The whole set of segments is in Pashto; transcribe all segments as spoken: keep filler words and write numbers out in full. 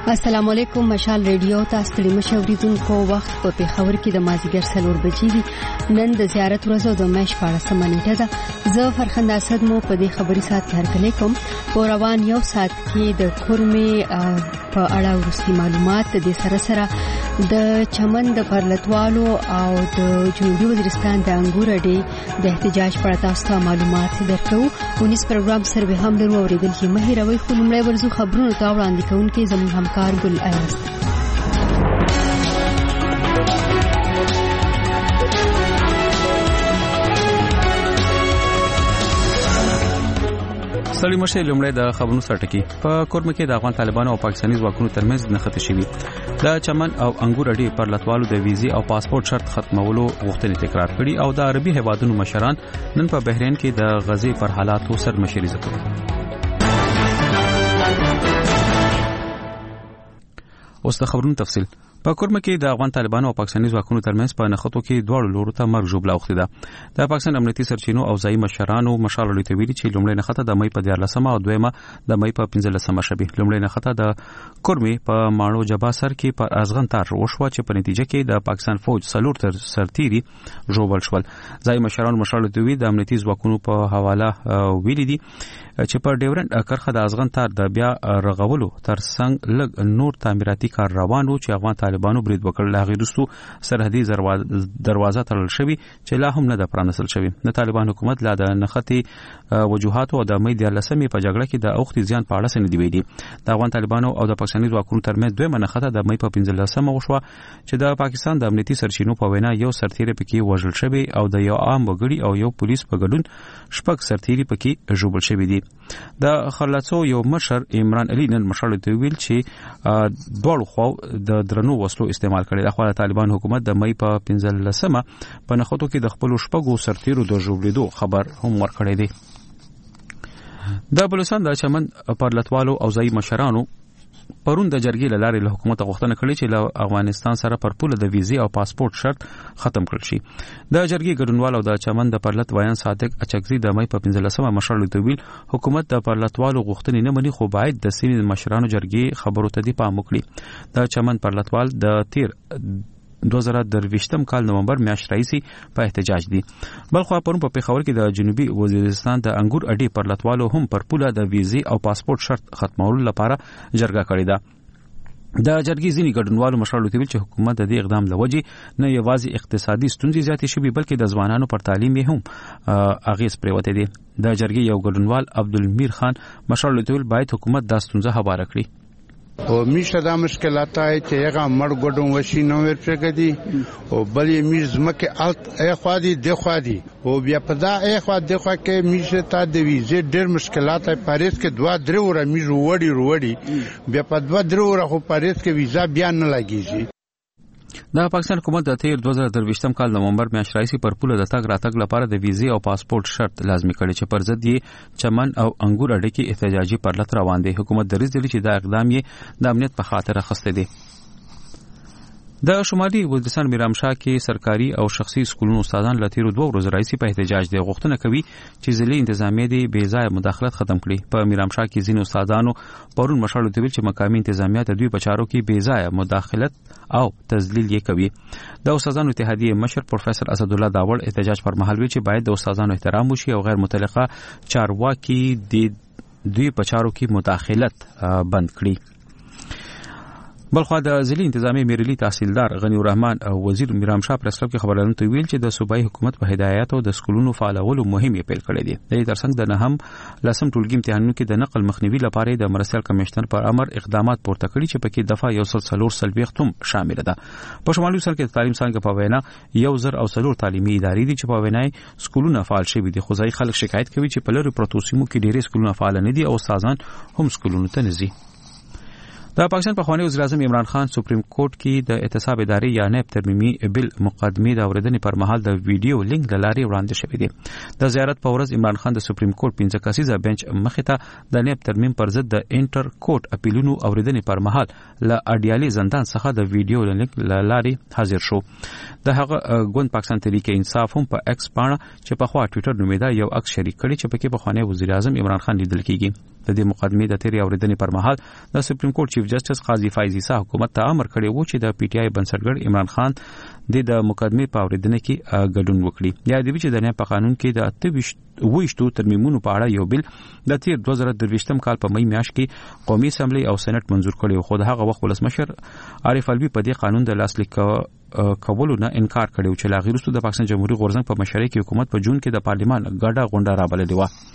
السلام علیکم. مشال ریډیو تاسو ته مشوریدونکو وخت په پیښور کې د مازیګر څلور بجې دي. نن د زیارت ورځ او د مېش په اړه سمونیټه ده. زه فرخنده اسد مو په دې خبري سات کې هرکلی کوم. په روان یو سات کې د کورمې په اړه ورستي معلومات د سره سره د چمن د پرلتوالو او د جنوبي وزیرستان د انګور اډې د احتجاج پر تاسو ته معلومات درکو. ونیس پروګرام سره به هم درو اوریدل کې مهیروي خو لمړی ورزو خبرونو ته وړاندې کوونکې زموږ همکار ګل ایاز. سړی مشه لمړی د خبرونو سرټکی په کورم کې د افغان طالبانو او پاکستاني ځواکونو ترمنځ نښتې شوې. د چمن او انګور اډې پر لټوالو د ویزې او پاسپورت شرط ختمولو غوښتنې تکرار کړي او د عربي هیوادونو مشران نن په بحرین کې د غزې پر حالاتو سر مشري وکړه. اوس د خبرونو تفصیل. په کورم کې د افغان طالبانو او پاکستاني ځواکونو ترمنځ په نښتو کې دواړو لورو ته مرګ ژوبله اوښتې ده. د پاکستان امنیتي سرچینو او ځایي مشرانو مشالو ته ویلي چې لومړی نښته د مې په دیارلسمه او دویمه د مې په پنځلسمه شوه. لومړی نښته د کورمې په ماڼو جبا سر کې په ازغن تار وشوه چې په نتیجه کې د پاکستان فوج څلور تر سرتيري ژوبل شول. ځایي مشرانو مشالو ته وی د امنیتي ځواکونو په حواله ویلي دي چې په ډیورنډ کرخه د ازغن تار د بیا رغولو ترڅنګ لګ نور تعمیراتي کار روان وو چې افغان طالبانو برید وکړ. لاغي رسو سرحدي دروازه تړل شوی چې لا هم نه د پرانسل شوی. د طالبان حکومت لا د نښتې وجوهات او د مې د لسمې په جګړه کې د اوختي زیان په اړه سن دی ویلي. د افغان طالبانو او د پاکستاني ځواکونو ترمنځ دوه منښته د مې په پنځلسمه وشوه چې د پاکستان د امنیتي سرچینو په وینا یو سرتیری پکې وژل شوی او د یو عام وګړي او یو پولیس په ګډون شپږ سرتیری پکې ژوبل شوی دي. د خلصو یو مشر عمران علي نن مشال ته ویل چې دوړو خو د درنو وسلو استعمال کړي. د خپل طالبان حکومت د مې په پنځلسمه په نخښتو کې د خپل شپږو سرتیرو د ژوبلیدو خبر هم ورکړی دی. د بلوچستان د چمن پرلتوالو او ځایي مشرانو پرون د جرګې لارې له حکومت غوښتنه کړې چې له افغانستان سره پر پوله د ویزې او پاسپورت شرط ختم کړل شي. د جرګې ګډونوال او د چمن د پرلت وایان صادق اچکزي د مې په پنځلسمه مشال ته ویل حکومت د پرلتوالو غوښتنې نه مني خو باید د سیمې مشرانو جرګې خبرو ته دی پام وکړي. د چمن پرلتوال د تیر دوه زره درویشتم کال نومبر میاشت راځي په احتجاج دي. بلخو پرون په پیښور کې د جنوبي وزیرستان د انګور اډې پرلتوالو هم پر پوله د ویزې او پاسپورت شرط ختمولو لپاره جرګه کړې ده. د جرګې ځینې ګډونوالو مشرانو ته ویل چې حکومت د دې اقدام لوجې نه یوازې اقتصادي ستونزې زیاتې شوې بلکې د ځوانانو پر تعلیم هم اغیز پریوته دي. د جرګې یو ګډونوال عبدالمیر خان مشرانو ته ویل باید حکومت دا ستونزه هواره کړي. او میشه دا مشکلات آئے چې هغه مړ ګډون وشي نو ورپرګدي او بلې میز مکه الت اخوا دي دخوا دي او بیا په دا اخوا دخوا کې میشه تا د ویزې ډېر مشکلات آئے پاریس کې دوا درې وره میز وړي وړي بیا په دوا درې وره خو پاریس کې ویزا بیا نه لګیږي. د پاکستان حکومت د تیر دوه زره درویشتم کال نومبر میاشت راځي پر پوله د تګ راتګ لپاره د ویزې او پاسپورت شرط لازمي کړي چې پر ضد یې چمن او انګور اډې کې احتجاجي پرلت روان دي. حکومت دریځ دی چې دا اقدام یې د امنیت په خاطر اخیسته دي. د شمالي وزیرستان میرامشاه کې سرکاري او شخصي سکولونو استادان له تیرو دوه ورځو راځي په احتجاج دي. غوښتنه کوي چې ځلې انتظامیه دي بې ځایه مداخلت ختم کړي. په میرامشاه کې ځینې استادانو پرون مشال ته ویل چې مقامي انتظامیه د دوی په چارو کې بې ځایه مداخلت او تذلیل یې کوي. د استادانو اتحادیه مشر پروفیسور اسد الله داوړ احتجاج پر مهال وی چې باید د استادانو احترام وشي او غیر متعلقه چارواکي د دوی په چارو کې مداخلت بند کړي. بلخو د ځلې انتظامی میرلی تحصیلدار غنی الرحمن او وزیر میرامشاه پریس کلب کې خبرونه ته ویل چې د صوبایي حکومت په هدایت او د سکولونو فعالولو مهمه پیل کړې دي. د دې ترڅنګ د نهم لسم ټولګي امتحانونو کې د نقل مخنیوي لپاره د مرستیال کمشنر پر امر اقدامات پورته کړي چې پکې دفعه یو سل څلور سلويخت هم شامل ده. په شمالي وزارت کې تعلیم څنګه په وینا یو زر او څلور تعلیمي ادارې دي چې په وینای سکولونه فعال شوي دي. خو ځای خلک شکایت کوي چې په لری پروتوسیمو کې ډېر سکولونه فعال نه دي او استادان هم سکولونو ته نه ځي. د پاکستان په خوانی وزیر اعظم عمران خان سپریم کورټ کې د احتساب ادارې یا نیب ترمیمي بل مقدمې د اوریدنې پر مهال د ویډیو لینک د لارې وړاندې شوی دی. د زیارت په ورځ عمران خان د سپریم کورټ پنځه کسیزه بنچ مخې ته د نیب ترمیم پر ضد د انټر کورټ اپیلونو اوریدنې پر مهال ل اډیالي زندان څخه د ویډیو لینک د لارې حاضر شو. د هغه ګوند پاکستان تحریک انصاف هم په ایکس باندې چې په خوا ټوئیټر نومیدا یو عکس شریک کړي چې پکې په خوانی وزیر اعظم عمران خان لیدل کیږي. د دې مقدمې د تیری اوریدنې پر مهال د سپریم کورټ چیف چیف جسټس قاضي فایز عیسی حکومت ته امر کړی و چې د پی ټی آی بنسټګر عمران خان د مقدمې په اوریدنه کې ګډون وکړي. یا د ویچ د نه په قانون کې د اته ویشتو ترمیمونو په اړه یو بل د تیر دوه زره درویشتم کال په مې میاشت کې قومي اسمبلی او سېنات منزور کړی خو د هغه وخت ولسمشر عارف الوی په دې قانون د لاسلیک کولو نه انکار کړی چې لا غیرستو د پاکستان جمهوریت غورځنګ په مشرۍ کې حکومت په جون کې د پارلیمان ګډه غونډه رابللې و.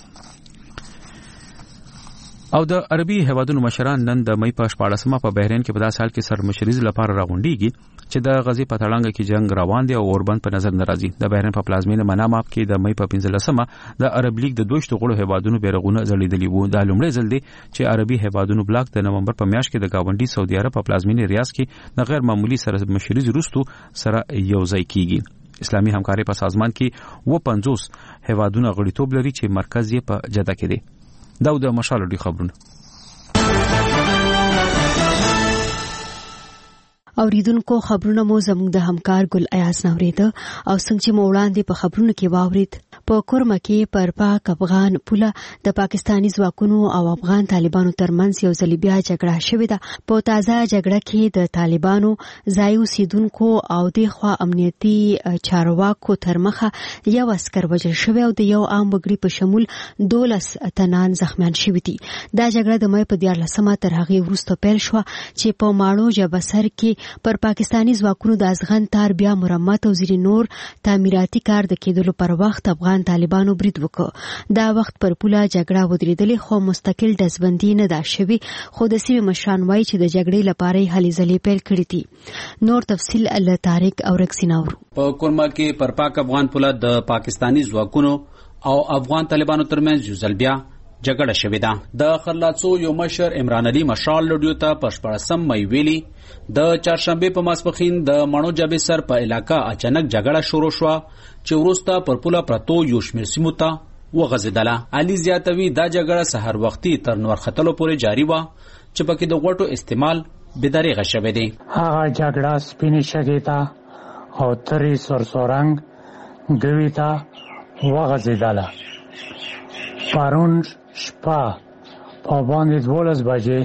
او د عربي هیوادونو مشران نن د مې په شپاړسمه په بحرین کې په داسې حال کې سرمشریز لپاره راغونډيږي چې د غزي په تړانګه کې جنگ روان دی او اوربند په نظر ناراضي. د بحرین په پلازمینه منامه کې د مې په پنځلسمه د عرب لیگ د دوشت غړو هیوادونو بیرغونه ځړېدلي وو. د لومړي ځل دی چې عربي هیوادونو بلاک د نومبر په میاشت کې د گاونډي سعودي عرب په پلازمینه ریاض کې د غیر معمولی سرمشریز روستو سره یوځای کیږي. اسلامي همکاري په سازمان کې و پنځوس هیوادونه غړیتوب لري چې مرکز یې په جده کې دی. دا د مشال ډي خبرونه اوریدونکو خبرونه مو زموږ د همکار ګل ایاز نوریده او څنګه چې مو وړاندې په خبرونو کې واورید په کورمه کې پر پاک افغان پوله د پاکستانی ځواکونو او افغان طالبانو ترمنځ یو ځل بیا جګړه شوې ده. په تازه جګړه کې د طالبانو ځای اوسیدونکو او د خوا امنیتي چارواکو تر مخه یو عسكر وژل شوی او د یو عام وګړي په شمول دولس تنان زخمیان شوي دي. دا جګړه د مې په دیارلسمه تر هغې وروسته پیل شوه چې په ماړو جبسر کې پر پاکستانی ځواکونو د ازغن تار بیا مرمت او ځینې نور تعمیراتي کار د کېدلو پر وخت افغان طالبانو برید وکړ. دا وخت پر پوله جګړه ودرېدلې خو مستقل ډزبندي نه ده شوې خو د سیمې مشران وایي چې د جګړې لپاره یې هلې ځلې پیل کړې دي. نور تفصیل له طارق او رکسیناورو. په کورما کې پر پاک افغان پوله د پاکستانی ځواکونو او افغان طالبانو ترمنځ یو ځل بیا جګړه شوې ده. د خرلاڅو یو مشر عمران علي مشال لډیو ته په شپاړسم مې ویلي د چهارشنبه په ماسپښین د مڼو جبې سر په علاقہ اچانک جګړه شروع شوه چې وروسته پر پوله پرتو یو شمېر سیمو ته وغځېدله. علي زیاتوي دا جګړه سحر وختي تر نور ختلو پورې جاری وه چې پکې د غوټو استعمال بېدریغه شوی دی. هغه جګړه سپینې شګې ته او ترې سرسورنګ ګوي ته وغځېدله. پرون شپه په باندې دولس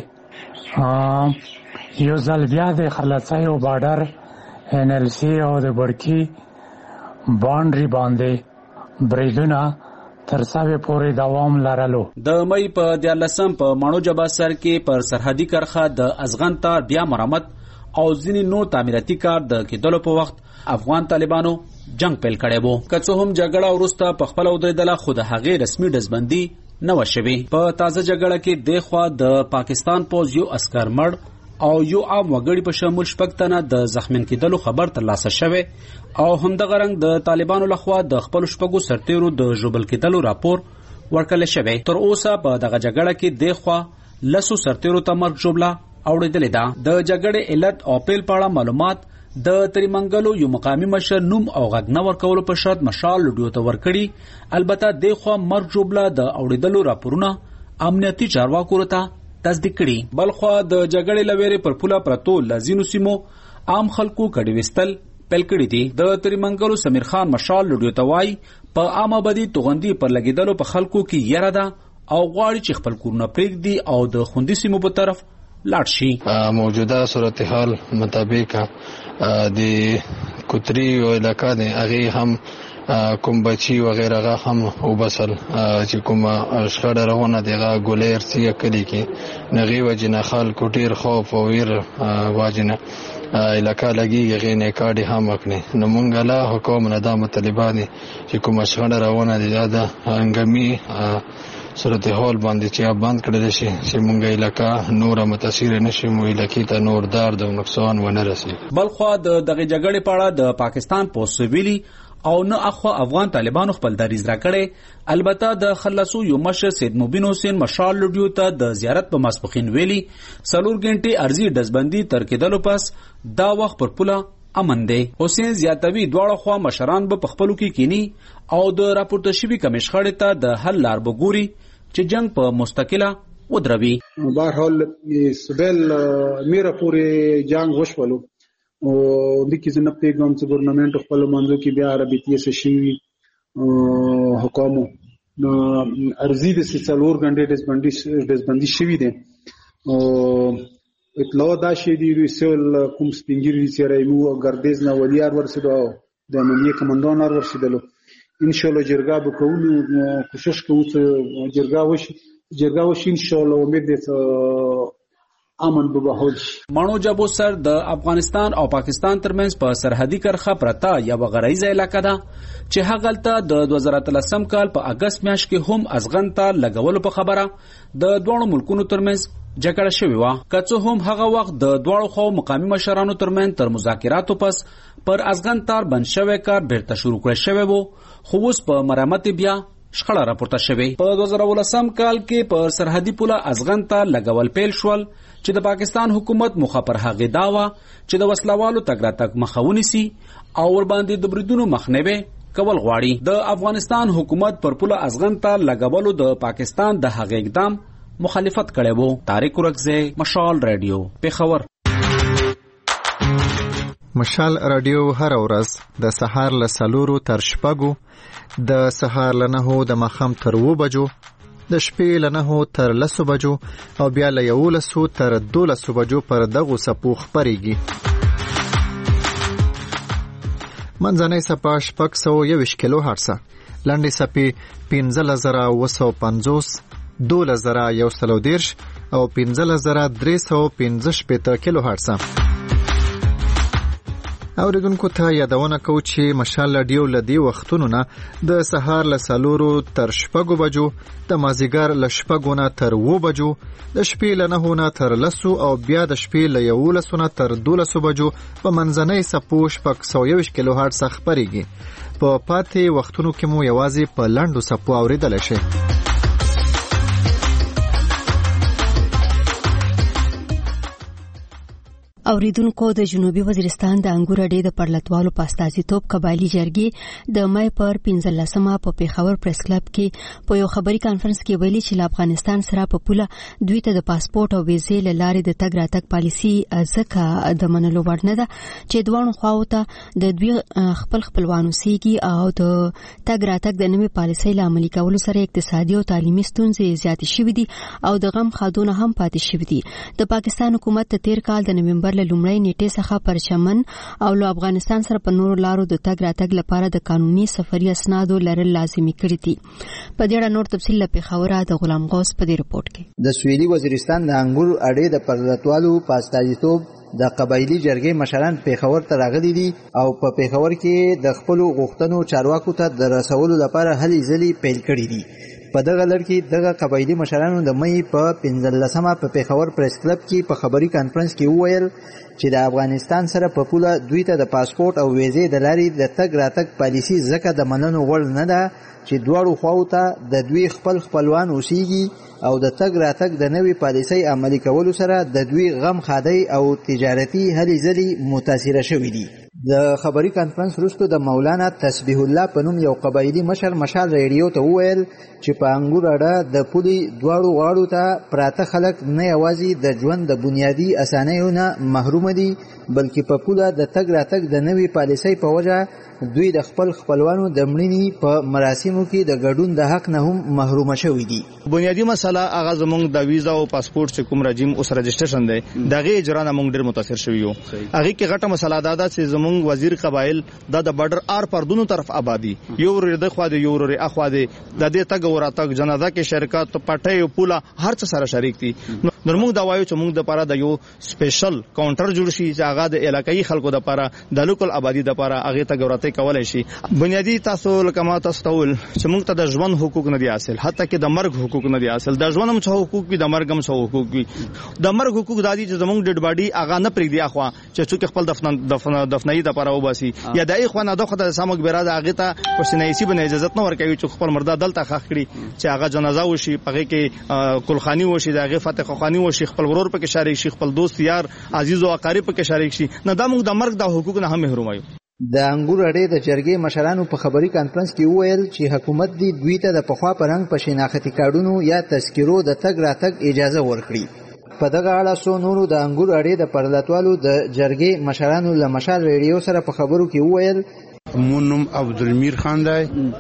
بجې یو ځل بیا د خرلڅیو بارډر ان ال سی او د برکی باونډري باندې بریدونه تر ساوي پورې دوام لرلو. د مې په دیارلسم په مانو جبا سر کې پر سرحدي کرخه د ازغن تار بیا مرمت او ځینې نور تعمیراتي کار د کېدلو په وخت افغان طالبانو جنگ پیل کړی وو. که څه هم جګړه وروسته په خپله ودرېدله خو د هغې رسمي ډزبندي نه وه شوې. په تازه جګړه کې دېخوا د پاکستان پوځ یو عسکر مړ او یو عام وګړي په شمول شپږ تنه د زخمین کېدلو خبر ترلاسه شوی او همدغه رنګ د طالبانو لخوا د خپلو شپږو سرتیرو د ژوبل کېدلو راپور ورکړل شوی. تر اوسه په دغه جګړه کې دېخوا لسو سرتیرو ته مرګ ژوبله اوړېدلې ده. د جګړې علت او پیل په اړه معلومات د تریمنګلو یو مقامي مشر نوم او غږ نه ورکولو په شرط مشال لډیو ته ورکړي. البته دېخوا مرګ ژوبله د اوړېدلو راپورونه امنیتي چارواکو ته تصدیق کړي. بلخوا د جګړې لویرې پر پوله پرتو لازینو سیمو عام خلکو کډې وستل پیل کړي دي. د تریمنګلو سمیر خان مشال لډیو ته وایي په عامه بدی توغندي پر لګیدلو په خلکو کې یره ده او غواړي چې خپل کورونه پرېږدي او د خوندي سیمو په طرف لاړ شي. موجوده صورتحال مطابق د کوتري او علاقہ د هغه هم کوم بچي وغیرہ هم وبسل چې کوم شخړه روانه دیغه ګولیر سی کلی کې نغي وجنه خال کوټیر خوف او وير واجنه علاقہ لګي غینه کاډي هم وکنه نو مونږ لا حکومت نظام طالبان چې کوم شخړه روانه دي دا انګمي صورتحال باندې چې باندې کړل شي چې مونږه علاقہ نور متاثر نشي مو علاقې ته نور درد او نقصان ونه رسي. بلخوا د دغه جګړې په اړه د پاکستان پولیسو ویلي او نه اخوا افغان طالبانو خپل دریځ راکړي. البته د خلاصو یو مشر سید مبین حسین مشال لډیو ته د زیارت په ماسپښین ویلي څلور غنټې ارزي ډزبندي تر کېدلو پس دا وخت پر پوله امن دی. حسین زیاتوي دواړه خوا مشران به په خپلو کې کینی او د راپورته شوي کمې شخړې ته د حل لار به ګوري چې جنگ په مستقله ودروي. بهرحال سبل میره پورې جنگ وشولو او د کې زنه پیغام چې ګورنمنت خپل منځو کې بیا رابطې څه شي حکومت نو ارزي د څلور غنډې دزبندي دزبندي شوی دي او اطلاع دا شي دی سول کوم سپینګری چې رايمو ګردیز نه ولیار ورسېدو د امنیه کمانډان ور ورسېدلو ان شاء الله جرګه به کوو کوشش کوو چې جرګه وشي جرګه وشي ان شاء الله امید دې امن به بهول شي. مانو جابو سر د افغانستان او پاکستان ترمنځ په سرحدي کرخه پرتا یا غریزه علاقه ده چې هغلته د دوه زره اتلسم کال په اگست میاشت کې هم ازغن ته لګول په خبره د دوه ملکونو ترمنځ جګړه شوې و. کڅو هم هغه وخت د دوه خو مقامی مشرانو ترمنځ تر مذاکراتو پس پر ازغن تار بند شوی کار بیرته شروع کړی شوی وو، خو اوس په مرمت بیا شخړه راپورته شوې. په دوه زره ولسم کال کې په سرحدي پوله ازغن ته لګول پیل شول چې د پاکستان حکومت مخه پر هغه داوا چې د وسلوالو تګ راتګ مخاوني سي او ور باندې د بریدونو مخنیوي کول غواړي. د افغانستان حکومت پر پوله ازغن ته لګولو د پاکستان د هغه اقدام مخالفت کړي وو. طارق ورکزه، مشال رادیو، پیښور. مشال رادیو هر ورځ د سهار له سلورو تر شپږو، د سهار له نهو د ماښام تر اوو بجو، د شپې له نهو تر لسو بجو او بیا له یولسو تر دولسو بجو پر دغو څپو خپرېږي. منځنۍ څپه شپږ سوه یوویشت کیلو هرڅه، لنډې څپې پنځلس زره اوه سوه پنځوس، دولس زره یو سل او دېرش او پنځلس زره درې سوه پنځه شپېته کیلو هرڅه. اوریدونکو ته یادونه کوو چې مشال رادیو له دې وختونو نه د سهار له څلورو تر شپږو بجو، د مازدیګر له شپږو نه تر اوو بجو، د شپې له نهو نه تر لسو او بیا د شپې له یولسو نه تر دولسو بجو په منځنۍ څپو شپږ سوه یوویشت کیلو هرڅه خپرېږي. په پاتې وختونو کې مو یوازې په لنډو څپو اوریدلی شئ. اوریدونکو د جنوبي وزیرستان د انګور اډې د پرلتوالو په استازیتوب قبایلی جرګې د مای پر پنځلسمه په پیښور پریس کلب کې په یو خبري کانفرنس کې ویلي چې له افغانستان سره په پوله دوی ته د پاسپورت او ویزې له لارې د تګ راتګ پالیسي ځکه د منلو وړ نه ده چې دواړو خواو ته د دوی خپل خپلوان اوسېږي او د تګ راتګ د نوې پالیسۍ له عملي کولو سره اقتصادي او تعلیمي ستونزې زیاتې شوې دي او د غم خادونه هم پاتې شوې دي. د پاکستان حکومت د تیر کال د نومبر له لومړۍ نیټې څخه پر چمن او له افغانستان سره په نورو لارو د تګ راتګ لپاره د قانوني سفري اسنادو لرل لازمي کړي دي. په دې اړه نور تفصیل له پیښوره د غلام غوث په دې رپورټ کې. د سویلي وزیرستان د انګور اډې د پرلتوالو په استازیتوب د قبایلی جرګې مشران پیښور ته راغلي دي او په پیښور کې د خپل غوښتنو چارواکو ته د رسولو لپاره هلې ځلې پیل کړي دي. په دغه لړ کې دغه قبایلی مشرانو د مې په پنځلسمه په پیښور پریس کلب کې په خبري کانفرنس کې وویل چې د افغانستان سره په پوله دوی ته د پاسپورت او ویزې د لارې د تګ راتګ پالیسي ځکه د منلو وړ نه ده چې دواړو خواو ته د دوی خپل خپلوان اوسېږي او د تګ راتګ د نوې پالیسۍ عملي کولو سره د دوی غم خادۍ او تجارتي هلې ځلې متاثره شوي دي. د خبري کانفرنس وروسته د مولانا تسبیح الله په نوم یو قبایلي مشر مشال ریډیو ته وویل چې په انګور اډه د پولې دواړو غاړو ته پراته خلک نه یوازې د ژوند د بنیادي اسانیو نه محروم دي بلکې په پوله د تګ راتګ د نوې پالیسۍ په وجه دوی د خپل خپلوانو د مړینې په مراسمو کې د ګډون د حق نه هم محروم شوي دي. بنیادی مسله هغه زموږ د ویزا او پاسپورت چې کوم رژیم اوس رجسټریشن دی دغه اجرا نه موږ ډېر متاثر شوي یو. هغه کې غټه مسله دا ده چې زموږ وزیر قبایل د د بارډر ار پر دونو طرف آبادی یو ور د خو د یو ور اخوا د دې تګ وراتګ جنازه کې شرکت پټي پوله هر څه سره شریک دي. نو موږ دا وایو چې موږ د لپاره د یو سپیشل کاونټر جوړ شي چې هغه د علاقايي خلکو د لپاره د لوکل آبادی د لپاره هغه تګ وراتګ کولای شي. بنیادی تاسو لکه تاسو ټول چې موږ ته د ژوند حقوق نه دي حاصل، حتی کې د مرګ حقوق نه دي حاصل. د ژوند هم څه حقوق وي، د مرګ هم څه حقوق وي. د مرګ حقوق د دې چې زموږ ډډ باډي هغه نه پرېږدي اخوا چې څوک خپل دفن دفن دفنۍ د لپاره وباسي یا د ای خوانه د خدای سمګ بیراده هغه ته پښتنایسي بنه اجازه نه ورکوي چې خپل مرده دلته خخ کړي چې هغه جنازه وشي پغه کې کلخانی وشي دغه فتح خانی وشي خپل ورور پکې شریک شي خپل دوست یار عزیز او اقارب پکې شریک شي. نه د موږ د مرګ د حقوق نه هم محروم یو. د انګور اډې د جرګې مشرانو په خبري کانفرنس کې وویل چې حکومت دی دوی ته د پخوا پرنګ په شناختي کارډونو یا تذکرو د تګ راتګ اجازه ورکړي. په دغه اړه څو نورو د انګور اډې د پرلتوالو د جرګې مشرانو له مشال ریډیو سره په خبرو کې وویل مونم عبدالمیر خان دی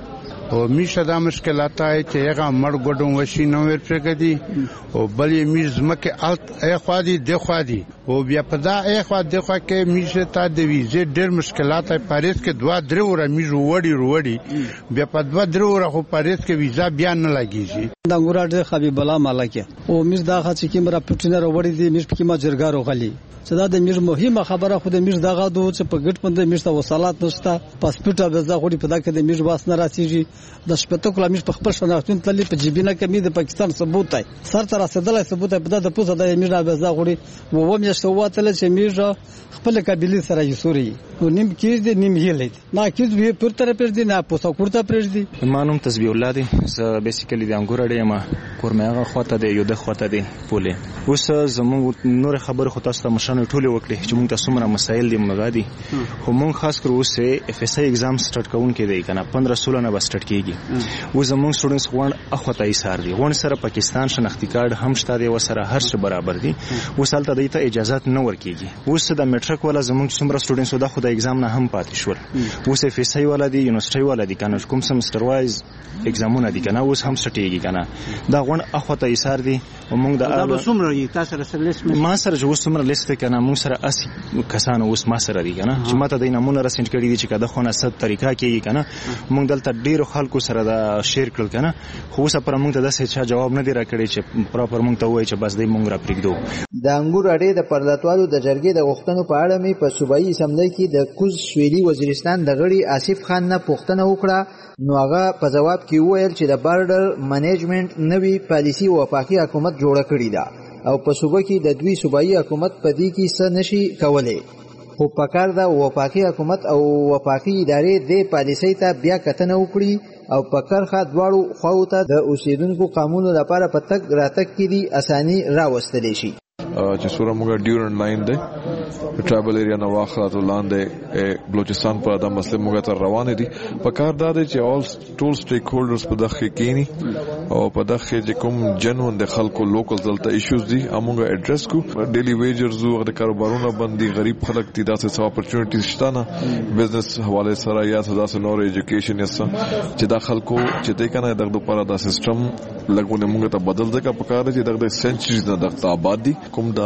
او میشه دا مشکلات آی چې هغه مړ ګډون وشي نو ورپرګدي او بلې میز مکه الت اخوا دي دخوا دي او بیا په دا اخوا دخوا کې میشه تا د ویزه ډېر مشکلات آی پاریس کې دوا درې ور میز وړي وړي بیا په دوا درې ور خو پاریس کې ویزا بیا نه لګیږي دا ګوراډ حبیب الله مالکه او میز دا خاص کې مرا پټینر وړي دي میز کې ما جرګارو غلي صدا د میز مهمه خبره خو د میز دغه دوه چې په ګټ پند میز ته وصالات نشته پاسپورت او ویزا غوړي په دا کې د میز واس نه راسيږي د شپته کله میز په خپل شناختون تللی په جیبینه کې می د پاکستان ثبوت دی سر تر رسیدلای ثبوت په د پوسه د میز او ویزا غوړي وو مې شواتل چې میز خپل قابلیت سره یې سوري نو نیم کې دې نیم یې لید نه کې دې پر تر پر دې نه پوسه کوړه پر دې مانوم تسبیح الله دی ز بیسیکلی د انګور اړې ما کورمهغه خواته دی یو د خواته دی پوله اوس زموږ نور خبر خو تاسو ته مشانه ټوله وکړي چې موږ تاسو مره مسایل دي مغادي خو موږ خاص کر اوس اف اس ای ایگزام سٹارټ کوون کې دی کنه پندرہ سولہ نه سٹارټ کیږي و زموږ سټوډنټس غون اخوته ایثار دي غون سره پاکستان شناختی کارت هم شته دی و سره هر څه برابر دي وسالته د ته اجازه نه ورکیږي اوس د میټریک ولا زموږ څومره سټوډنټس د خدای ایگزام نه هم پاتې شول اوس اف اس ای ولا دی یونیورسيټي ولا دی کنه کوم سمستر وایز ایگزامونه دي کنه اوس هم سټیږي کنه دا غون اخوته ایثار دي او موږ د دا څومره تاسو سره لیست ما سره جو څومره لیست کنه موږ سره اس کسان اوس ما سره دي کنه چې ماته د نمونه رسنټ کړي دي چې کده خونه ست طریقه کې کنه موږ دلته ډیرو خلکو سره دا شیر کړل کنه خو اوس پر موږ ته د څه جواب نه دی راکړي چې پراپر موږ ته وایي چې بس دې موږ را پریږدو د انګور اړې د پرلاتوالو د جرګې د غوښتنو په اړه می په صوبایي اسمبلی کې د کوز سویلي وزیرستان د غړي آصف خان نه پوښتنه وکړه نو هغه په جواب کې وویل چې د بارډر منیجمنت نوی پالیسی وفاقي حکومت جوړه کړې ده او په صوبه کې د دوی صوبایي حکومت په دې کې څه نشي کولای خو پکار دا وفاقي حکومت او وفاقي ادارې د پالیسۍ ته بیا کتنه وکړي او په کرخه دواړو خواو ته د اوسیدونکو قانونو لپاره په تک راتک کې دي اساني راوستلی شي چې سوره موږ ډیورن لاین دی ټرایبل ایریا نه واخلات لاندې بلوچستان په د مسله موږ ته روان دي په کار دا دی چې اول ټول سټیک هولډرز په دغه کېنی او په دغه چې کوم جنون د خلکو لوکل دلته ایشوز دي موږ اډریس کو ډیلی ویجرز او د کاروبارونو باندې غریب خلک دي داسې څه اپورتونټیز شته نه بزنس حواله سره یا داسې نور ایجوکیشن یسه چې د خلکو چې د کنه دغه لپاره د سیستم لګونه موږ ته بدل ځکه په کار دي دغه سنچریز نه دغه آباد دي کوم د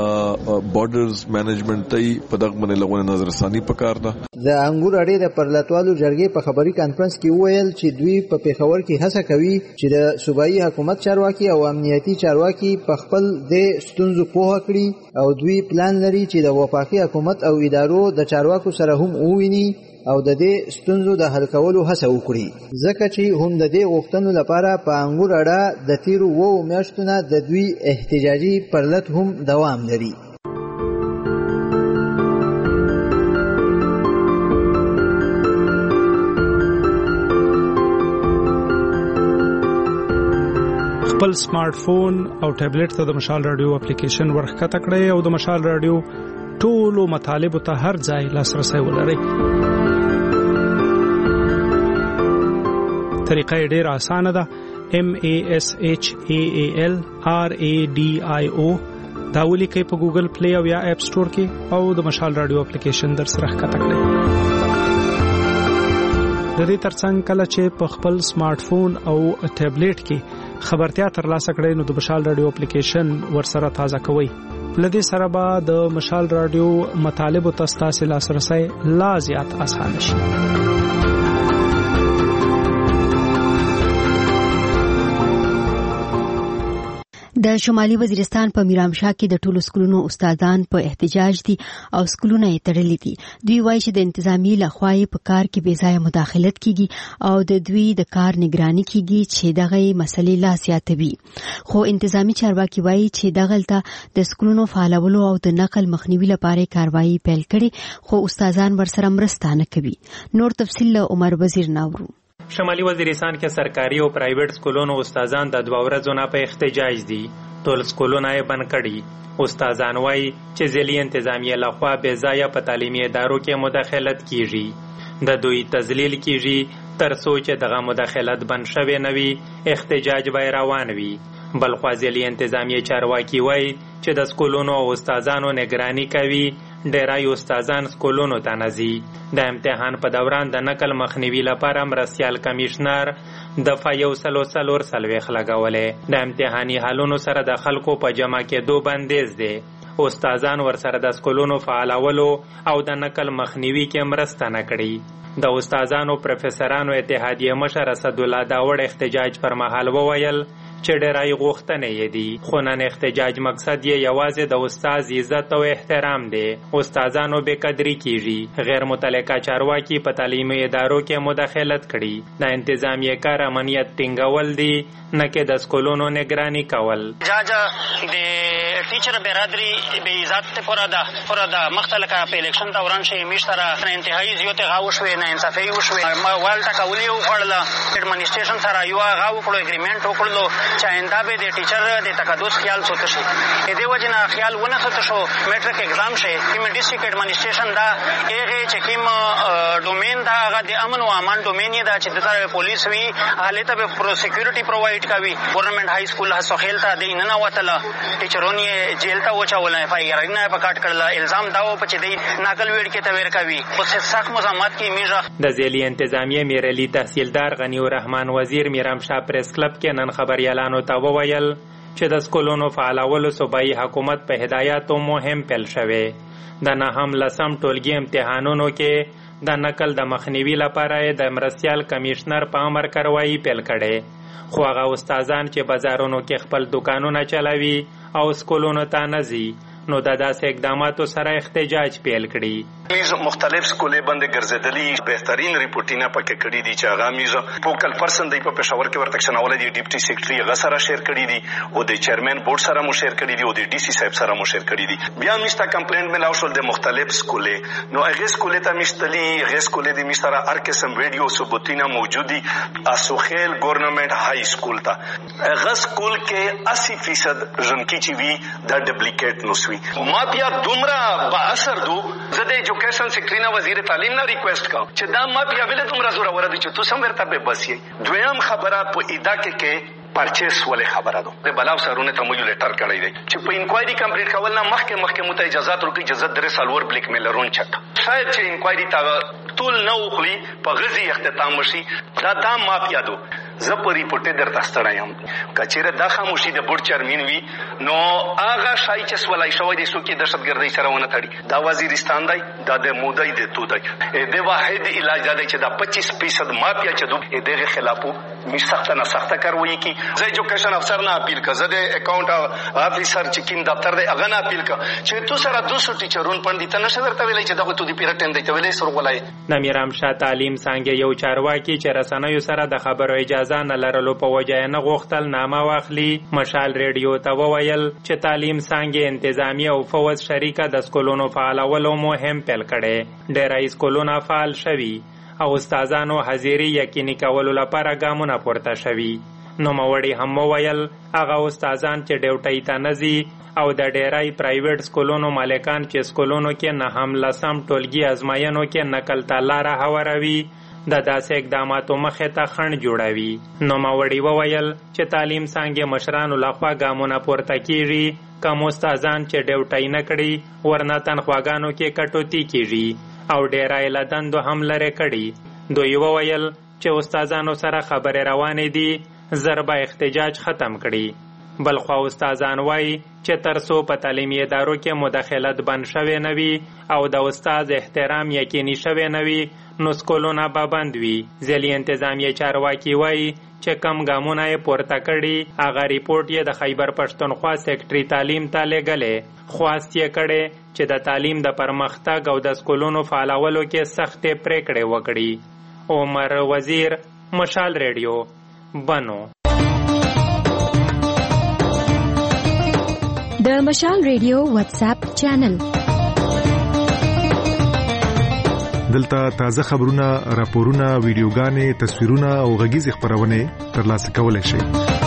بارډرز منیجمنت ته په دغه باندې لغونه نظر ثاني پکار ده د انګور اړې د پرلاتوالو جرګې په خبري کانفرنس کې وویل چې دوی په پیښور کې هڅه کوي چې د صوبایي حکومت چارواکي او امنیتي چارواکي په خپل د ستونزو پوهه کړي او دوی پلان لري چې د وفاقي حکومت او ادارو د چارواکو سره هم وویني او د دې ستونزو د حل کولو هڅه وکړي ځکه چې هم د دې غوښتنو لپاره په انګور اړه د تیرو وو میاشتو نه د دوی احتجاجي پرلت هم دوام لري خپل سمارټ فون او ټابلیټ ته د مشال رادیو اپلیکیشن ورخکته کړئ او د مشال رادیو ټولو مطالب ته هر ځای لاسرسي ولرئ. طریقه ډېر اسانه ده. M A S H A A L R A D I O دا ولیکئ په ګوګل پلی او یا اپ سٹور کې او د مشال رادیو اپلیکیشن در سره ښکته کړئ. د دې ترڅنګ کله چې په خپل سمارټ فون او ټابلیټ کې خبرتیا ترلاسه کړئ نو د مشال رادیو اپلیکیشن ورسره تازه کوئ. لدې سره به د مشال رادیو مطالب او تاسو لاسرسي لا زیات آسان شي. د شمالي وزیرستان په میرامشاه کې د ټولو سکولونو استادان په احتجاج دي او سکولونه یې تړلي دي. دوی وایي چې د انتظامی لخوا په کار کې بې ځایه مداخلت کیږي او د دوی د کار نگراني کیږي چې دغه مسلې لا زیاتوي. خو انتظامی چارواکي وایي چې دغلته د سکولونو فعالولو او د نقل مخنیوي لپاره کاروایی پیل کړي خو استادان ورسره مرسته نه کوي. نور تفصیل له عمر وزیر ناورو. شمالي وزیرستان کې سرکاري او پرایویټ سکولونو استادان د دوه ورځو نه په احتجاج دي. ټول سکولونه یې بند کړي. استادان وایي چې ځلي انتظامیه لخوا بې ځایه په تعلیمي ادارو کې مداخلت کیږي. د دوی تذلیل کیږي تر څو چې دغه مداخلت بند شوی نه وي احتجاج به روان وي. بلخوا ځلي انتظامیه چارواکي وایي چې د سکولونو او استادانو نگراني کوي ډیری استادان سکولونو ته نه ځي. د امتحان په دوران د نقل مخنیوي لپاره مرستیال کمشنر دفعه یو سلو څلور څلوېښت لګولې. د امتحاني حالونو سره د خلکو په جمع کېدو بندیز دی. استادان ورسره د سکولونو فعالولو او د نقل مخنیوي کې مرسته نه کړي. د استادانو پروفیسورانو اتحادیه مشر اسدالله داوړ احتجاج پر مهال وویل چې ډیری غوښتنې یې دي، خو نن احتجاج مقصد یې یوازې د استاد عزت او احترام دی. استادانو بې قدري کیږي. غیر متعلقه چارواکي په تعلیمي ادارو کې مداخلت کړي. د انتظامیه کار امنیت ټینګول دي، نه کې د سکولونو نگرانی کول. جاجا د ټیچر برادری به عزت پورا ده پورا ده مختلفه په الیکشن دوران شي میشتره انتهایی زیاته غاو شوې نه انصافي وشوې ما والټا کولی او خړل اډمنستریشن سره یو غاو کړو اګریمنت وکړلو چې آینده به د ټیچر د تقدس خیال سوت شي. دې وجنه خیال ونه سوت شو میټریک ایگزام شي کیم ډیسټریکټ اډمنستریشن دا هغه چې کیم ډومین دا هغه د امن او امان ډومین دا چې د سره پولیس وی حالت به پرو سکیورټي پرووایډ کوي. ګورنمنت های سکول هڅو خیلته د نه وتله ټیچرونی جیل ته وچول نه پای رنه پکاټ کړل. الزام دا و چې د ناقل ویډ کې ته ور کوي او سخت مزاحمت کې میژه. د ځلی انتظامیه میرلی تحصیلدار غنی الرحمن وزیر میرامشاه پریس کلب کې نن خبريالانو ته وویل چې د سکولونو فعالولو صوبایي حکومت په هدایاتو مهم پیل شوی. د نهم لسم ټولګي امتحانونو کې د نقل د مخنیوي لپاره د مرستیال کمشنر په امر کاروایی پیل کړي. خو هغه استادان چې بازارونو کې خپل دکانونه چلاوي او سکولونو ته نه ځي نو د داسې اقداماتو سره احتجاج پیل کړي. میز مختلف سکولې باندې ګرځېدلي بهترین ریپورټونه پکې کړي دي چې هغه میز فوکل پرسن دی په پېښور کې ورته شناول دي ډیپټي سیکریټري هغه سره شیر کړي دي او د چیرمن بورډ سره مو شیر کړي دي او د ډي سي صاحب سره مو شیر کړي دي. بیا میستا کمپلینټ ملاو شول د مختلف سکولې نو هغه سکولې ته میشتلي هغه سکولې د میسره هر قسم ویډیو ثبوتونه موجود دي. اسوخیل ګورنمنت های سکول ته هغه سکول کې اسی فیصد ژوندکی چې وی د ډپلیکیټ نو ما بیا دومره با اثر دو زه د ایجوکیشن سیکریټری وزیر تعلیم نه ریکوست کوم چې دا ما بیا ویل دومره زوره ور دي چې تو سم ورته به بس یې. دویم خبره په ادا کې کې پرچیس ولې خبره ده د بلاو سرونه ته مو لیټر کړی دی چې په انکوایري کمپلیټ کول نه مخکې مخکې مو ته اجازه ورکړي اجازه درې سالور بلیک میلرون چټ شاید چې انکوایري تا ټول نه وخلی په غزي اختتام وشي. دا دا مافیا دو زه په ریپورټ درته ستړی یم. کچېره دا خاموشي د بورډ چیرمن وي نو هغه شای چې سولای شوی دی څوک دهشتګردۍ سره ونه تړي. دا وزیرستان دی دا د مودای دی تو دی د واحد علاج دی چې دا پچیس فیصد مافیا چې دو دغه خلافو می سخت نه سخت کاروي کی. زه ایجوکیشن افسر نه اپیل کا زه د اکاونټ افیسر چې کیم دفتر دی هغه نه اپیل کا چې تو سره دو سو ټیچرون پندې ته نشه ورته ویلای چې دغه تو دی پیرټ ټیم دی ته ویلای سر ولای. نمیرام شاه تعلیم څنګه یو چارواکي چې رسنیو سره د خبرو اجازه نه لرلو په وجه نه غوښتل نامه واخلي. مشال ریډیو ته وویل چې تعلیم څنګه انتظامی او فوز شریکه د سکولونو فعالولو مهم پیل کړي. ډیری سکولونه فعال شوي او استادانو حاضری یقیني کولو لپاره ګامونه پورته شوي. نو موړي هم وویل هغه استادان چې ډیوټي ته نه ځي او د ډیری پرایویټ سکولونو مالکان چې سکولونو کې نه هم لسم ټولګي ازمایښتونو کې نقل ته لاره هواروي د داسې اقداماتو مخې ته خنډ جوړوي. نو موړي وویل چې تعلیم څنګه مشرانو لخوا ګامونه پورته کیږي کوم استادان چې ډیوټي نه کړي ورنه تنخواګانو کې کټوتی کیږي او ډیری له دندو هم لرې کړي. دوی وویل چې استادانو سره خبرې روانې دي ضربه احتجاج ختم کړي. بلخوا استادان وایي چې تر څو په تعلیمي ادارو کې مداخلت بند شوی نه وي او د استاد احترام یقیني شوی نه وي نو سکولونه به بند وي. ځلې انتظامیه چارواکي وایي چې کم ګامونه یې پورته کړي هغه ریپورټ یې د خیبر پښتونخوا سیکټري تعلیم ته لېږلی. خواست یې کړی چې د تعلیم د پرمختګ او د سکولونو فعالولو کې سختې پریکړې وکړي. عمر وزیر، مشال ریډیو، بنو. د مشال ریډیو واتس اپ چینل دلته تازه خبرونه، راپورونه، ویډیوګانې، تصویرونه او غږیز خبرونه ترلاسه کولای شئ.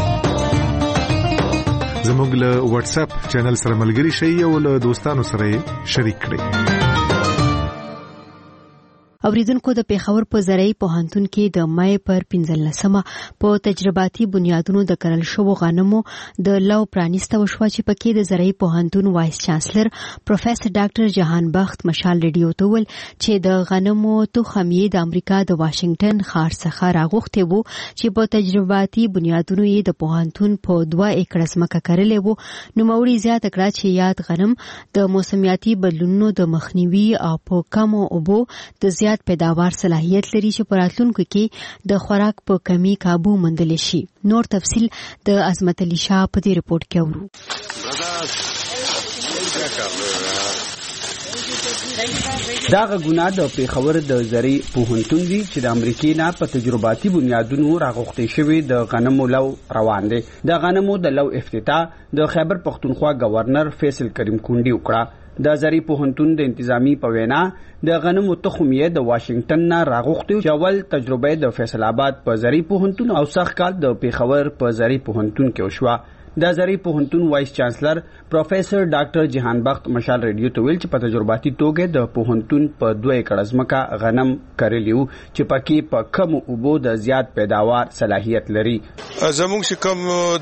زموږ له واتس اپ چینل سره ملګري شئ او له دوستانو سره شریک کړئ. اوریدونکو د پیښور په زرعي پوهنتون کې د مای پر پنځلسمه په تجرباتي بنیادونو د کرل شوو غنمو د لو پرانیسته وشوه چې پکې د زرعي پوهنتون وایس چانسلر پروفیسور ډاکټر جهان بخت مشال ریډیو ته ویل چې د غنمو تخم یې د امریکا د واشنگټن ښار څخه راغوښتي وو چې په تجرباتي بنیادونو یې د پوهنتون په دوه ایکړه ځمکه کرلې وو. نوموړي زیاته کړه چې یاد غنم د موسمیاتي بدلونونو د مخنیوي او په کمو اوبو د زیات پیداوار صلاحیت لري چې په راتلونکو کې د خوراک په کمی قابو موندل شي. نور تفصیل د عظمت علي شاه په دې رپورت کې اورو. دا غونه د پیښور د زرعي پوهنتون دی چې د امریکای نه په تجرباتي بنیادونو راغوښتي شوی د غنمو لو روان دی. د غنمو د لو افتتاح د خیبر پختونخوا گورنر فیصل کریم کونډي وکړه. د زرعي پوهنتون د انتظامی په وینا د غنمو تخم یې د واشنگټن نه راغوښتي چې اول تجربه د فیصل آباد په زرعي پوهنتون او سخت کال د پیښور په زرعي پوهنتون کې وشوه. د زرعي پوهنتون وایس چانسلر پروفیسور ډاکټر جهان بخت مشال ریډیو ته ویل چې په تجرباتي توګه د پوهنتون په دوه ایکړه ځمکه غنم کرلیو چې پکې په کم اوبو د زیات پیداوار صلاحیت لري. زموږ چې کم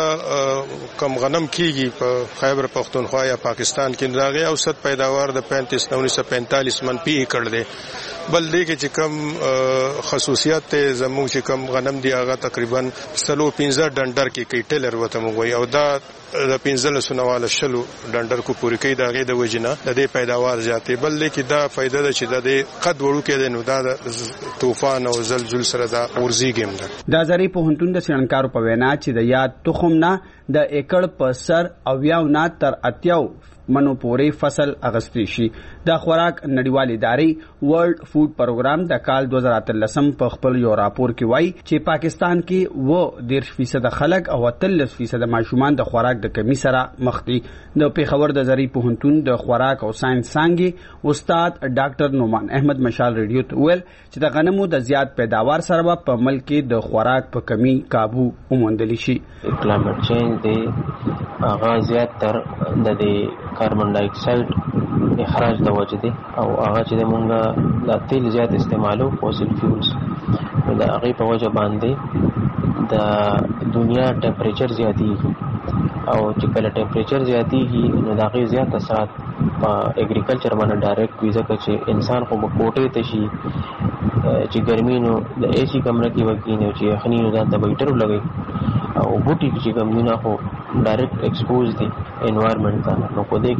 دلته کم غنم کیږي په خیبر پختونخوا یا پاکستان کې داغه اوسط پیداوار د پینتیس نو انیس سو پینتالیس من پی ایکړ دی. بل دې کې چې کم خصوصیات ته زموږ چې کم غنم دی هغه تقریبا سلو پنځه ډنډر کې کې ټیلر وته موږ او دا د پنځل سنواله شلو ډنډر کو پوری کې داغه د وجنه د دې پیداوار زیاتې. بل دې کې دا فائدہ ده چې د قد وړو کې د نو دا طوفان او زلزلې سره دا ورزي ګم ده. د زرعي پوهنتون د سړنکارو په وینا چې د یاد تخم نه د ایکړ په سر او یاو نه تر اتیاو منو پورې فصل اغستری شي. د خوراک نړیوال ادارې ورلد فود پروګرام د کال دوه هزار اتلسم په خپل یو راپور کې وایي چې پاکستان کې و ډیر فیصد خلک او اتلس فیصد ماشومان د خوراک د کمی سره مخ دي. د پیښور د زرعي پوهنتون د خوراک او ساينس څانګې استاد ډاکټر نومان احمد مشال ریډیو ته ویل چې د غنمو د زیات پیداوار سره په ملک کې د خوراک په کمی قابو وموندل شي. کلایمټ چینج دی هغه زیات تر د کاربن ډای اکساید اخراج د وجه دی او هغه چې موږ د تیل زیات استعمالو فوسیل فیولز د هغه په وجه باندې د دنیا ټمپریچر زیاتیږي او چې کله ټمپریچر زیاتیږي نو د هغه زیات اثرات په اګریکلچر باندې ډایرکټ وي ځکه چې انسان خو په کوټې ته شي چې ګرمي نو د ایسی کمره کې وکینو چې یخني نو د بیټر لګي او بوټي چې ګمونه خو ډایرکټ ایکسپوز دي انوایرنمنت ته نو کو دې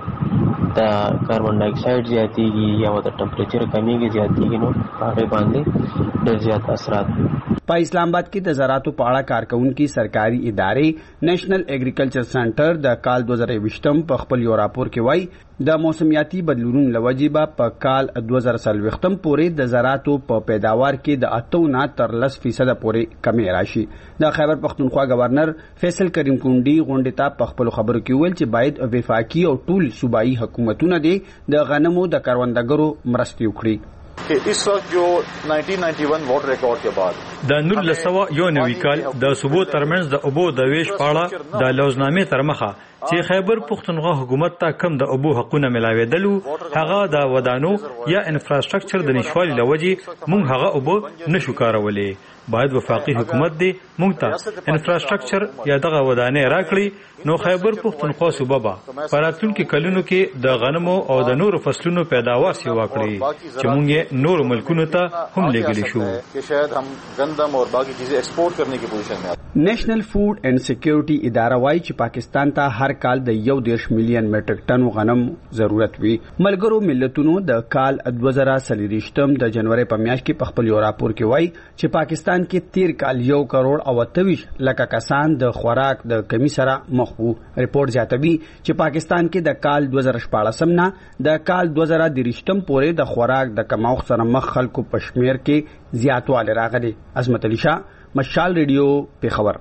کې دا کاربن ډای اکساید زیاتیږي یا د ټمپریچر کمیږي زیاتیږي نو هغه باندې ډېر زیات اثرات دي. په اسلام آباد کې د زراعتو په اړه کارکونکو سرکاري ادارې نېشنل اګریکلچر سنټر د کال دوه هزار بیستم په خپل یو راپور کې وایي د موسمیاتي بدلونونو لوجبه په کال دوه هزار څلوېښتم پورې د زراعتو په پیداوار کې د اته نه تر لس فیصد پورې کمی راشي. د خیبر پختونخوا گورنر فیصل کریم کونډي غونډې ته په خپل خبرو کې ویل چې باید وفاقي او ټول صوبایي حکومتونه دي د غنمو د کروندګرو مرستې وکړي. کہ اس وقت جو نائنٹین نائنٹی ون ووٹ ریکارڈ کے بعد د نور لسوا یو نوی کال د صوبو ترمنځ د اوبو د ویش پاړه د لوزنامې تر مخه چې خیبر پختونخوا حکومت ته کم د اوبو حقونه ملاویدلو هغه د ودانو یا انفراستراکچر د نشوالي لوجي مونږ هغه اوبو نشو کارولې. باید وفاقي حکومت دی مونږ ته انفراستراکچر یا دغه ودانې راکړي نو خیبر پختونخوا صوبه به پراتونکو کلونو کې د غنمو او د نورو فصلونو پیداوار سیوا کړي چې مونږ نور ملکونو ته هم لګلی شو کہ شاید ہم گندم اور باقی چیزیں ایکسپورٹ کرنے کی پوزیشن میں. نېشنل فود اینڈ سکیورټي اداره وايي چې پاکستان ته هر کال د یو دیش میلیون میټریک ټن غنم ضرورت وي. ملګرو ملتونو د کال دوه هزار څلوېښتم د جنوري په میاشت کې په خپل یو راپور کې وایي چې پاکستان کې تیر کال یو کروڑ او اتویش لکه کسان د خوراک د کمی سره مخ وو. ریپورت زیاتوي چې پاکستان کې د کال دوه هزار شپاړسم نه د کال دوه هزار دریشتم پورې د خوراک د کمښت سره مخ خلکو په شمیر کې زیاتوالی راغلی. عظمت علي شاه مشال ریډیو پیښور.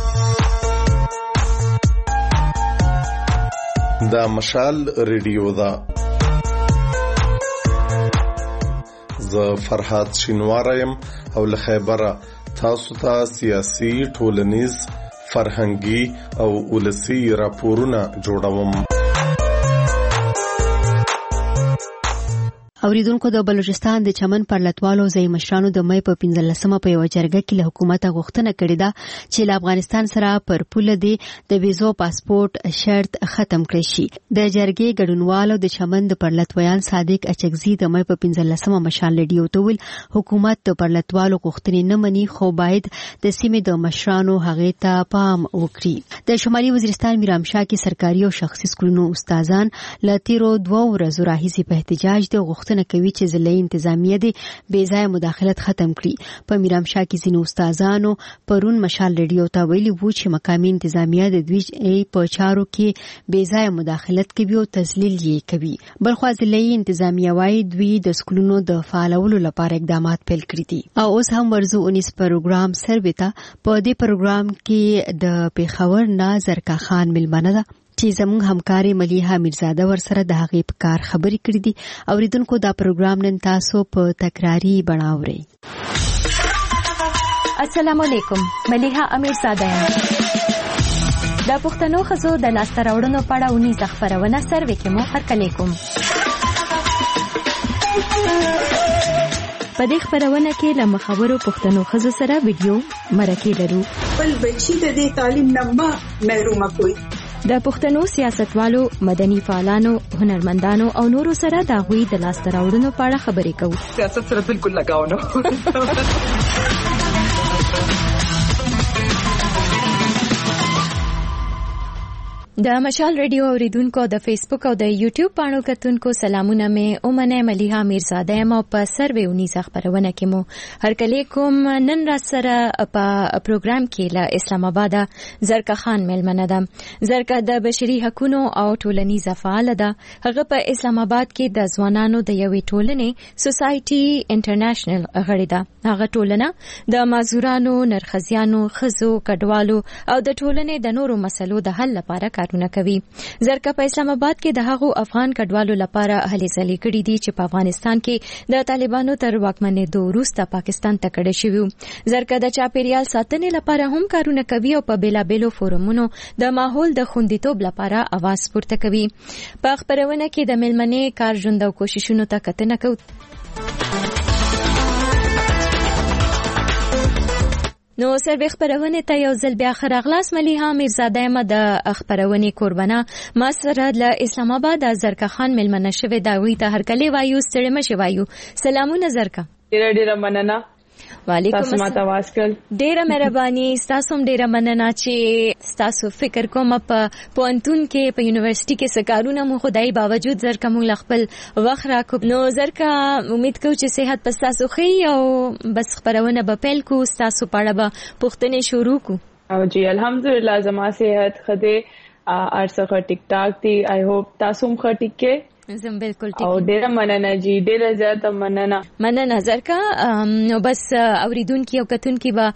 دا مشال ریډیو دا زه فرحات شینواره يم او له خیبره تاسو ته سیاسي ټولنیز فرهنګي او ولسی راپورونه جوړوم. اوریدونکو د بلوچستان د چمن پر لټوالو ځای مشرانو د مې په پنځلسمه په یو جرګه کې له حکومت غوښتنه کړې ده چې له افغانستان سره پر پوله دی د ویزو پاسپورت شرط ختم کړي شي. د جرګې ګډونوالو د چمن د پرلطویان صادق اچکزي د مې په پنځلسمه مشال لډیو ته ویل حکومت د پرلطوالو غوښتنې نه مني خو باید د سیمې د مشرانو هغه ته پام وکړي. د شمالي وزیرستان میرامشاه کې سرکاري او شخصي سکولونو استادان له تیرو دوه ورځو راهیسې په احتجاج د غوښتنه کوي چې ضلعي انتظامیه د بې ځایه مداخلت ختم کړي. په میرامشاه کې ځینو استادانو پرون مشال ریډیو ته ویلي وو چې مقامي انتظامیه د دوی په چارو کې بې ځایه مداخلت کوي او تذلیل یې کوي. بلخو ضلعي انتظامیه وايي دوی د سکولونو د فعالولو لپاره اقدامات پیل کړي دي. او اوس هم ورزو اونیس پروګرام سرویتا په دې پروګرام کې د پیښور نه زرکا خان ملمنه ده چې زموږ همکاري ملیحه میرزاده ورسره د هغې په کار خبرې کړې دي. اوریدونکو دا پروګرام نن تاسو په تکراری بڼه اورئ. السلام علیکم، ملیحه امیرزاده یم. د پښتنو ښځو د لاسته راوړنو په اړه اونیزه خپرونه سروې کې مو هرکلی کوم. په دې خپرونه کې له مخورو پښتنو ښځو سره ویډیو مرکې لرو. بل بچی د دې تعلیم نه ما محرومه کوي. د پښتنو سیاستوالو، مدني فعالانو، هنرمندانو او نورو سره د هغوی د لاسته راوړنو په اړه خبرې کوو. سیاست سره بالکل لګاو نه. د مشال ریډیو اوریدونکو د فیسبوک او د یوټیوب پاڼو کتونکو سلامونه مې اومنه ملیحه میرزاده یم او په سروې اونیزه خپرونه کې مو هرکلی کوم. نن را سره په پروګرام کې له اسلام آباد زرکا خان ملمنه ده. زرکا د بشري حقوقو او ټولنیزه فعال ده. هغه په اسلام آباد کې د ځوانانو د یوې ټولنې سوسایټي انټرنیشنل غړي ده. هغه ټولنه د معذورانو، نرخزیانو، ښځو، کډوالو او د ټولنې د نورو مسلو د حل لپاره کارونه کوي. زرکا په اسلام آباد کې د هغو افغان کډوالو لپاره هلې ځلې کړي دي چې په افغانستان کې د طالبانو تر واکمنېدو وروسته پاکستان ته کډه شوي. زرکا د چاپیریال ساتنې لپاره هم کارونه کوي او په بیلابیلو فورمونو د ماحول د خوندیتوب لپاره اواز پورته کوي. په خپرونه کې د مېلمنې کار ژوند او کوششونو ته کتنه کوو. نو سروې خپرونې ته یو ځل بیا ښه راغلاست. ملیحه میرزاده یم د خپرونې کوربنه. ما سره له اسلام آباد زرکا خان مېلمنه شوې ده. هغوی ته هرکلی وایو، ستړې مه شئ وایو. سلامونه زرکا. ډېره ډېره مننه. وعلیکم السلام. تاسو ماته واس کړل. ډېره مهرباني. ستاسو هم ډېره مننه چې ستاسو فکر کوم په پوهنتون کې په یونیورسيټي کې څه کارونه مو خدای باوجود زرکا موږ له خپل وخت راکوب. نو زرکا امید کوم چې صحت په ستاسو ښه او بس خپرونه به پیل کو. ستاسو په اړه به پوښتنې شروع کو. او جی الحمدلله زما صحت ښه دی. ارڅه ټیک ټاک دی. آی هوپ تاسو هم ښه ټیک کې. زم بالکل ټیک. او ډیره مننه جی، ډیره زیاته مننه. مننه زرکا. نو بس اوریدونکو او کتونکو به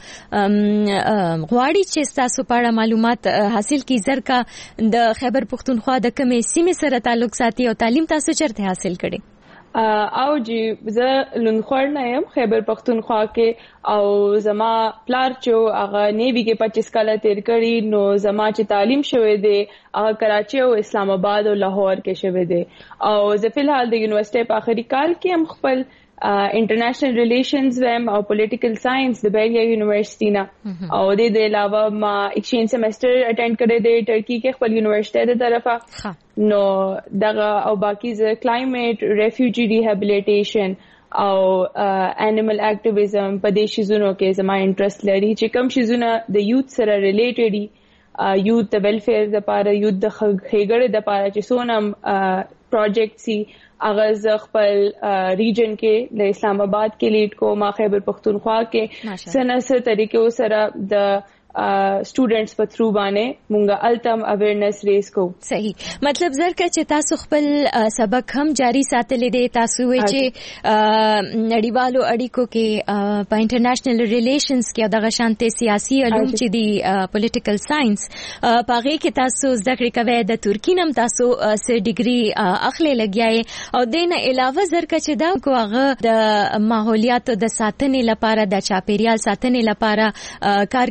غواړي چې تاسو په اړه معلومات حاصل کړئ. زرکا د خیبر پختونخوا د کومې سیمې سره تعلق ساتي او تعلیم تاسو چیرته حاصل کړی؟ او جی زه لونخوړ نه یم، خیبر پختونخوا کې. او زما پلار چې هغه نیوی کې پچیس کاله تیر کړي، نو زما چې تعلیم شوی دی هغه کراچي او اسلام آباد او لاهور کې شوی دی. او زه فلحال د یونیورسيټي په اخري کال کې هم خپل انټرنیشنل ریلیشنز ویم او پولیټیکل ساينس د بیریا یونیورسيټي نه. او د دې علاوه ما ایکسچینج سیمستر اټینډ کړی دی ټرکی کې خپل یونیورسيټي د طرفه. نو دغه او باقی ز کلایمیټ، ریفیوجی ریهابیلیټیشن او انیمل اکټیویزم په دې شیزونو کې زما انټرست لري چې کوم شیزونه د یوث سره ریلیټډ دي. یوث د ویلفیر د لپاره، یوث د خېګړې د لپاره چې څونه پروجیکټ سي هغه ز خپل ریجن کې د اسلام آباد کې لیډ کو. ما خیبر پختونخوا کې سنسه طریقې سره د سټوډنټس په تھرو باندې مونږه التم اویرنس ریس کو. صحیح. مطلب زرکه چې تاسو خپل سبق هم جاری ساتلې دي. تاسو وی چې نړیوالو اړیکو کې په انټرنیشنل ریلیشنز کې دغه شانتي سیاسي علوم چې دي پولیټیکل ساينس پاغه کې تاسو زده کړې کوي. د ترکی نم تاسو سر ډیګري اخلي لګیاي او دینه علاوه زرکه چې دا کوغه د ماحولیات د ساتنې لپاره، د چاپیریال ساتنې لپاره کار کوي. دوی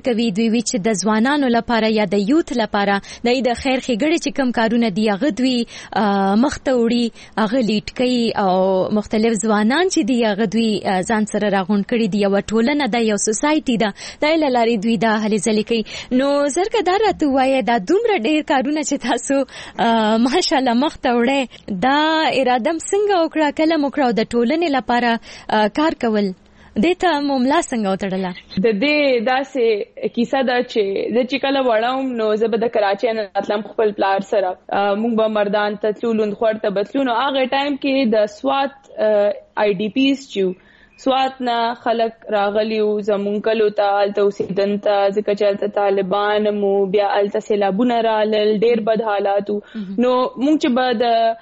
شوی وي چې د ځوانانو لپاره یا د یوث لپاره د خیر ښېګړې چې کوم کارونه دي هغه دوی مخته وړي هغه لیډ کوي او مختلف ځوانان چې دي هغه دوی ځان سره راغونډ کړي دي یو ټولنه ده یو سوسایټي ده د له لارې دوی دا هلې ځلې کوي نو زرکه دا راته ووایه دا دومره ډېر کارونه چې تاسو ماشاءالله مخته وړئ دا اراده م څنګه وکړه کله مو کړه او د ټولنې لپاره کار کول دیتا مملا څنګه وتړله د دې داسې کیسه ده چې د چې کله وړم نو زه به د کراچۍ نه راتلم خپل پلار سره موږ به مردان ته تلو لوندخوړ ته به تلو نو هغه ټایم کې د سوات آی ډي پیز چې سوات نه خلک راغلي وو زمونږ کلو ته هلته اوسېدن ته ځکه چې هلته طالبان مو بیا هلته سیلابونه رالل ډېر بد حالات وو نو موږ چې به د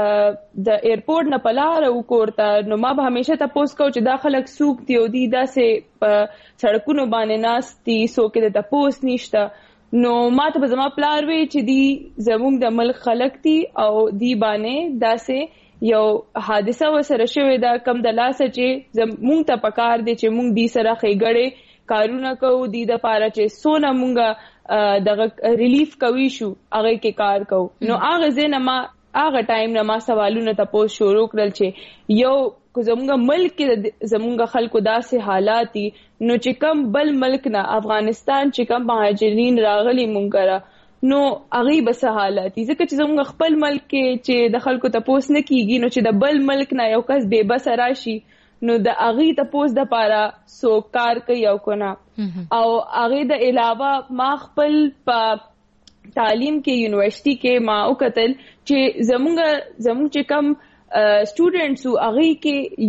د ایرپورټ نه پلار او کوړه نو ما به همیشه تاسو کو چې دا خلک سوق دی او دی داسې په سړکونو باندې ناشتي سوکې د تاسو نشته نو ما ته زما پلار وی چې دی زموږ د ملک خلک دي او دی باندې داسې یو حادثه وسره شوې ده کم د لاسه چې زموږ ته پکار دي چې موږ دی سره خېګړې کارونه کوو دی د پاره چې سونه مونږه د ریلیف کوي شو هغه کې کار کوو نو هغه زنه ما هغه ټایم نه ما سوالونه تاسو شروع کړل چې یو زموږ ملک کې زموږ خلکو داسې حالات دي نو چې کوم بل ملک نه افغانستان چې کوم مهاجرین راغلي مونږ را نو هغه بس حالات دي ځکه چې زموږ خپل ملک کې چې د خلکو تاسو نه کیږي نو چې د بل ملک نه یو کس بے بس راشي نو د هغه تاسو د پاره سو کار کوي او کنه او هغه د علاوه ما خپل په تعلیم کې یونیورسيټي کې ما وکتل چې زمونږ زمونږ چې کم سټوډنټس او هغه کې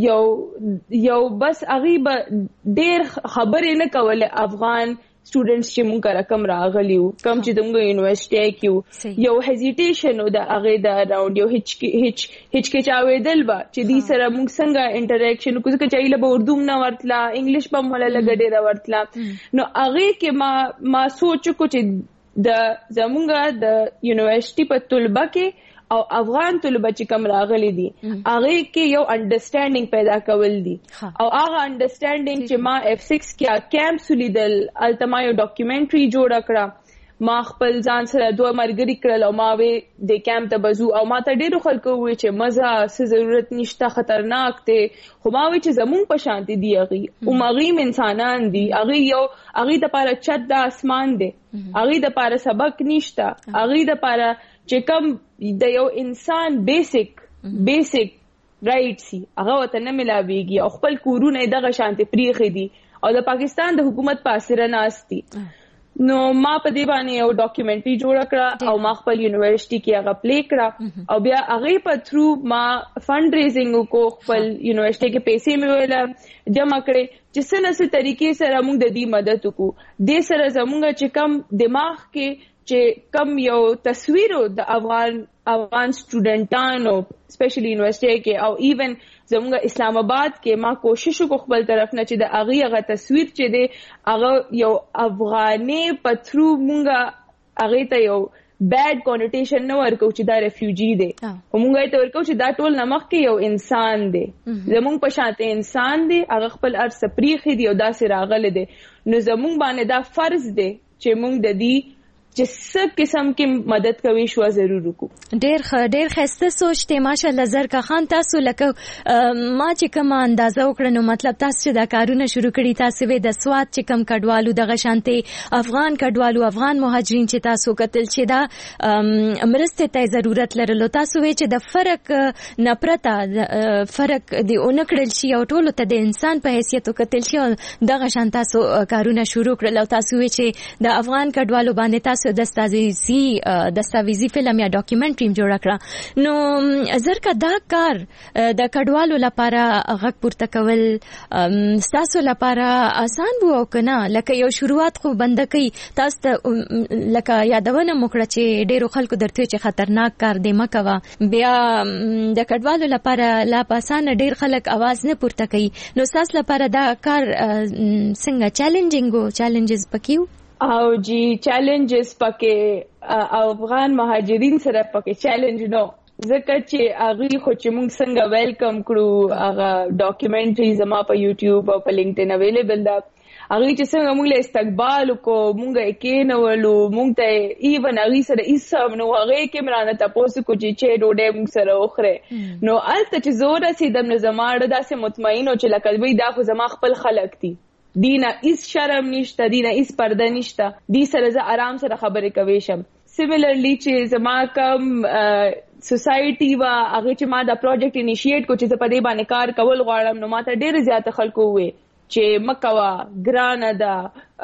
یو یو بس هغه به ډېر خبرې نه کوله افغان سټوډنټس چې مونږ رقم راغلی وو کم چې دغه یونیورسيټي کې یو هزیټیشن او د هغه د راوند یو هیڅ هیڅ هیڅ کې چاوېدل با چې دې سره مونږ څنګه انټریکشن کوو چې چایله به اردو نه ورتلا انګلیش په مولا لګډې را ورتلا نو هغه کې ما ما سوچ کو چې د زمونږ د یونیورسيټي په طلبه کې او افغان طلبه چې کوم راغلي دي هغه کې یو انډرستانډینګ پیدا کول دي او هغه انډرستانډینګ چې ما اف سکس کې کیمپ سلیدل التما یو ډاکومنټري جوړ کړه ما خپل ځان سره دوه مرګري کړل او ما وې د کیمپ ته بزو او ما ته ډیرو خلکو وې چې مزه څه ضرورت نشته خطرناک ته خو ما وې چې زمون په شانتي دی هغه او مغیم انسانان دي هغه یو هغه د پاره چت د اسمان دی هغه د پاره سبق نشته هغه د پاره چې کوم د یو انسان بیسیک بیسیک رائټ سي هغه وته نه ملاويږي او خپل کورونه دغه شانتي پریخي دي او د پاکستان د حکومت په اثر ناشتي نو ما په دې باندې یو ډاکومنټري جوړ کړه او ما خپل یونیورسيټي کې هغه پلی کړه او بیا هغه په تھرو ما فند ریزینګ کو خپل یونیورسيټي کې پیسې مې ویل جمع کړې چې څنګه سره طریقې سره موږ د دې مدد وکړو د سره زموږ چې کم دماغ کې چې کم یو تصویر د افغان افغان سټوډنټانو سپیشلی یونیورسيټي کې او ایون زموږ اسلام آباد کې ما کوشش وکړ خپل طرف نه چې د هغه هغه تصویر چې دی هغه یو افغاني پترو مونږه هغه ته یو بیډ کونوټیشن نه ورکو چې دا ریفیوجی دی او مونږه ته ورکو چې دا ټول نمخ کې یو انسان دی زموږ په شاته انسان دی هغه خپل ارث پریخي دی او داسې راغله دی نو زموږ باندې دا فرض دی چې مونږ د دې چې څه قسم کې مدد کوي شو ضرور وکړو ډېر ښه ډېر ښایسته سوچ دی ماشاءالله زرکه خان تاسو لکه ما چې کومه اندازه وکړه نو مطلب تاسو چې دا کارونه شروع کړي تاسو وې د سواد چې کم کډوالو دغه شانتي افغان کډوالو افغان مهاجرین چې تاسو کتل چې دا مرسته ته ضرورت لرلو تاسو وې چې د فرق نه پرته فرق دی اونکړل شي او ټولو ته د انسان په حیثیت کتل شي دغه شان تاسو کارونه شروع کړل او تاسو وې چې د افغان کډوالو باندې تاسو دستاویزی دستاویزی فلم یا ډاکومنټري جوړ کړه نو زرکه دا کار د کډوالو لپاره غږ پورته کول تاسو لپاره آسان وو او کنه لکه یو شروعات خو بند کوي تاسو ته لکه یادونه موکړه چې ډیرو خلکو درته چې خطرناک کار دی مکوا بیا د کډوالو لپاره لا پاسانه ډیر خلک आवाज نه پورته کوي نو تاسو لپاره دا کار څنګه چیلنجینګ وو چیلنجز پکیو او جی چیلنجز پکې افغان مهاجرین سره پکې چیلنج نو ځکه چې هغه خو چې موږ څنګه ویلکم کړو هغه ډاکومنټري زما په یوټیوب او په لینکډین اویلیبل ده هغه چې څنګه موږ له استقبال کو موږ کې نو ولو موږ ته ایون هغه سره ایسم نو هغه کې مرانه تاسو کو چې چې ډوډۍ موږ سره وخره نو الته چې زور رسیدم نو زماړه داسې مطمئن او چې لکه وی دا خو زما خپل خلق دي دینه هیڅ شرم نشته دینه هیڅ پرده نشته دی سره زه آرام سره خبرې کوي شم سیملرلی چې زما کم سوسایټي وا هغه چې ما دا پروجیکټ انیشیټ کو چې په دې باندې کار کول غواړم نو ماته ډېر زیات خلکو وې چې مکوا ګرانه دا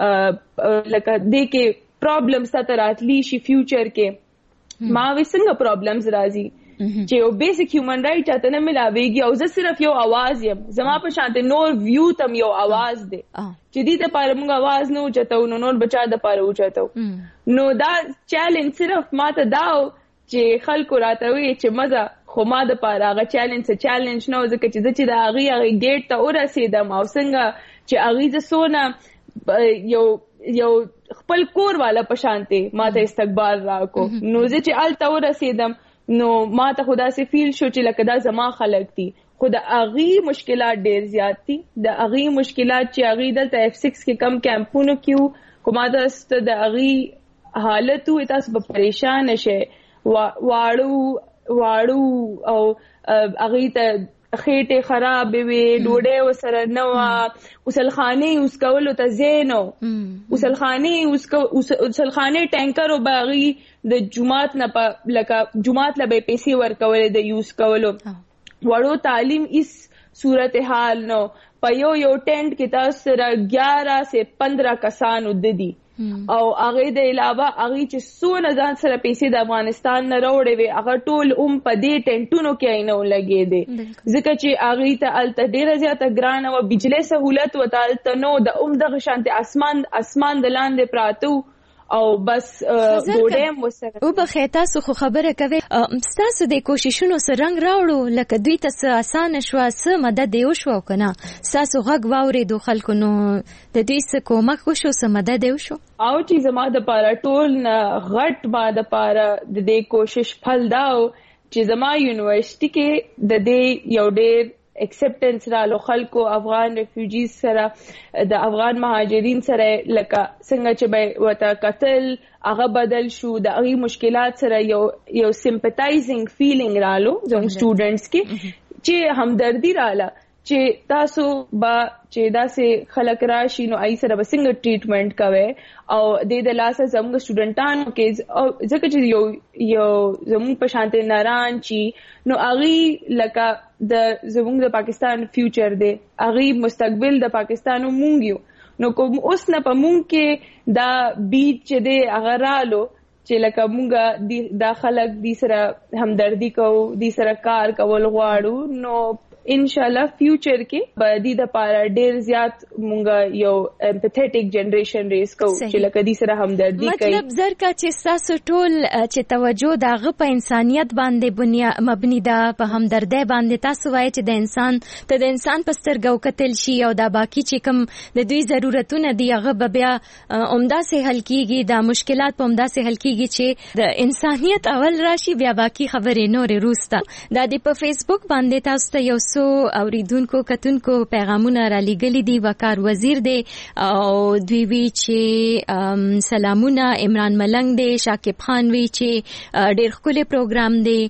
لکه دې کې پرابلمز ته راتلی شي فیوچر کې ما وسنګ پرابلمز راځي چې یو بیسیک هیومن رائټ ته نه ملاويږي او زه صرف یو आवाज یم زما په شانته نور ویو تم یو आवाज دی چې دې ته پاره موږ आवाज نه اوچتو نو نور بچا د پاره اوچتو نو دا چیلنج صرف ماته داو چې خلکو راته وي چې مزه خو ما د پاره هغه چیلنج څه چیلنج نه ځکه چې چې د هغه هغه ګیټ ته ورسېدم او څنګه چې هغه ز سونه یو یو خپل کور والا په شانته ماته استقبال راکو نو چې ال ته ورسېدم نو ماته خدا سي فیل شو چې لکه دا زما خلق دي خو د اغي مشکلات ډېر زیات دي د اغي مشکلات چې اغي دلته اف سکس کې کم کیمپونو کیو کومه د د اغي حالت وي تاسو په پریشان شئ واړو واړو او اغي ته خېټه خراب وي ډوډۍ وسره نه وا وسلخانه اوس کولو ته زینو وسلخانه اوس وسلخانه ټانکر او باغی د جمعات نه په لکه جمعات لبه پیسې ورکول د یوز کولو وړو تعلیم اس صورتحال نو په یو یو ټینټ کې تاسو سره ګیارہ سے پندرہ کسان وددي او هغه د علاوه هغه چې سونه ځان سره پیسې د افغانستان نه راوړې وي هغه ټول اوم په دې ټینټونو کې اینو لګې دي ځکه چې هغه ته الته ډیره زیاته ګران او بجلی سہولت وتالته نو د اوم د شانته اسمان اسمان د لاندې پراتو او بس ګوډم وسره او په تاسو خو خبره کوي تاسو د کوششونو سره رنگ راوړو لکه دوی ته آسان شو سه مدد یو شو کنه تاسو غږ واوري د خلکو نو د دې څه کومک وشو سه مدد یو شو او چې زما د پاره ټول نه غټ ما د پاره د دې کوشش پھل داو چې زما یونیورسيټي کې د دې یو ډېر ایکسپټنس رالو خلکو افغان ریفیوجیز سره د افغان مهاجرین سره لکه څنګه چې به وته قتل هغه بدل شو د هغه مشکلات سره یو یو سمپاتایزینګ فیلینګ رالو زموږ سټوډنټس کې چې همدردی رااله چې تاسو با چې داسې خلک راشي نو ای سره بسنګ ټریټمنټ کوي او د د لاسه زموږ سټوډنټانو کې او ځکه چې یو یو زموږ په شانته ناران چی نو اغي لکه د زموږ د پاکستان فیوچر دی اغي مستقبل د پاکستانو مونږ نو کوم اوس نه په مونږ کې دا بیت چې دی هغه رالو چې لکه مونږه د خلک دي سره همدردی کو دي سره کار کول غواړو نو ان شاء الله فیوچر کې به د لپاره ډیر زیات مونږ یو امپیتھیټک جنریشن ریس کو چې لکه دې سره همدردی کوي مطلب زرکه چې تاسو ټول چې توجه دغه په انسانيت باندې بنیا مبني ده په همدردی باندې تاسو وایي چې د انسان ته د انسان په سترګو کتل شي او دا باقی چې کوم د دوی ضرورتونه دی هغه بیا عمده سه حل کیږي د مشکلات په عمده سه حل کیږي چې د انسانيت اول راشي بیا باقی خبرې نورې روسته دا د په فیسبوک باندې تاسو ته یو سو اوریدونکو کتونکو پیغامونه را لګلې دي وقار وزیر دی او دوی وی چې سلامونه عمران ملنګ دی شاکب خان وی چې ډېر ښکلی پروګرام دی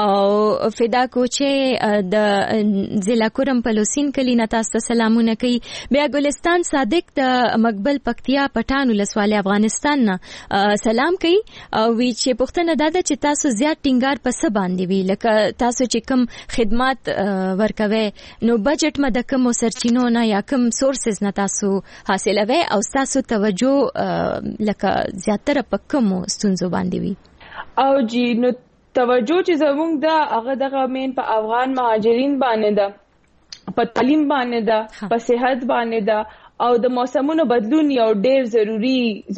او فدا کو چې د ضلع کرم پلوسین کلی نه تاسو سلامونه کوي بیا ګلستان صادق د مقبل پکتیا پټان ولسوالۍ افغانستان نه سلام کوي او وی چې پښتنه داده چې تاسو زیات ټینګار پس باندې وی لکه تاسو چې کوم خدمات ورکوي نو بجټ مده کوم سرچینو نه یا کوم سورسز نه تاسو حاصلوي او تاسو توجه لکه زیاتره په کوم ستونزو باندې وي او جی نو توجه چې زموږ دا هغه دغه مين په افغان مهاجرین باندې ده په تعلیم باندې ده په صحت باندې ده او د موسمونو بدلون یو ډیر ضروری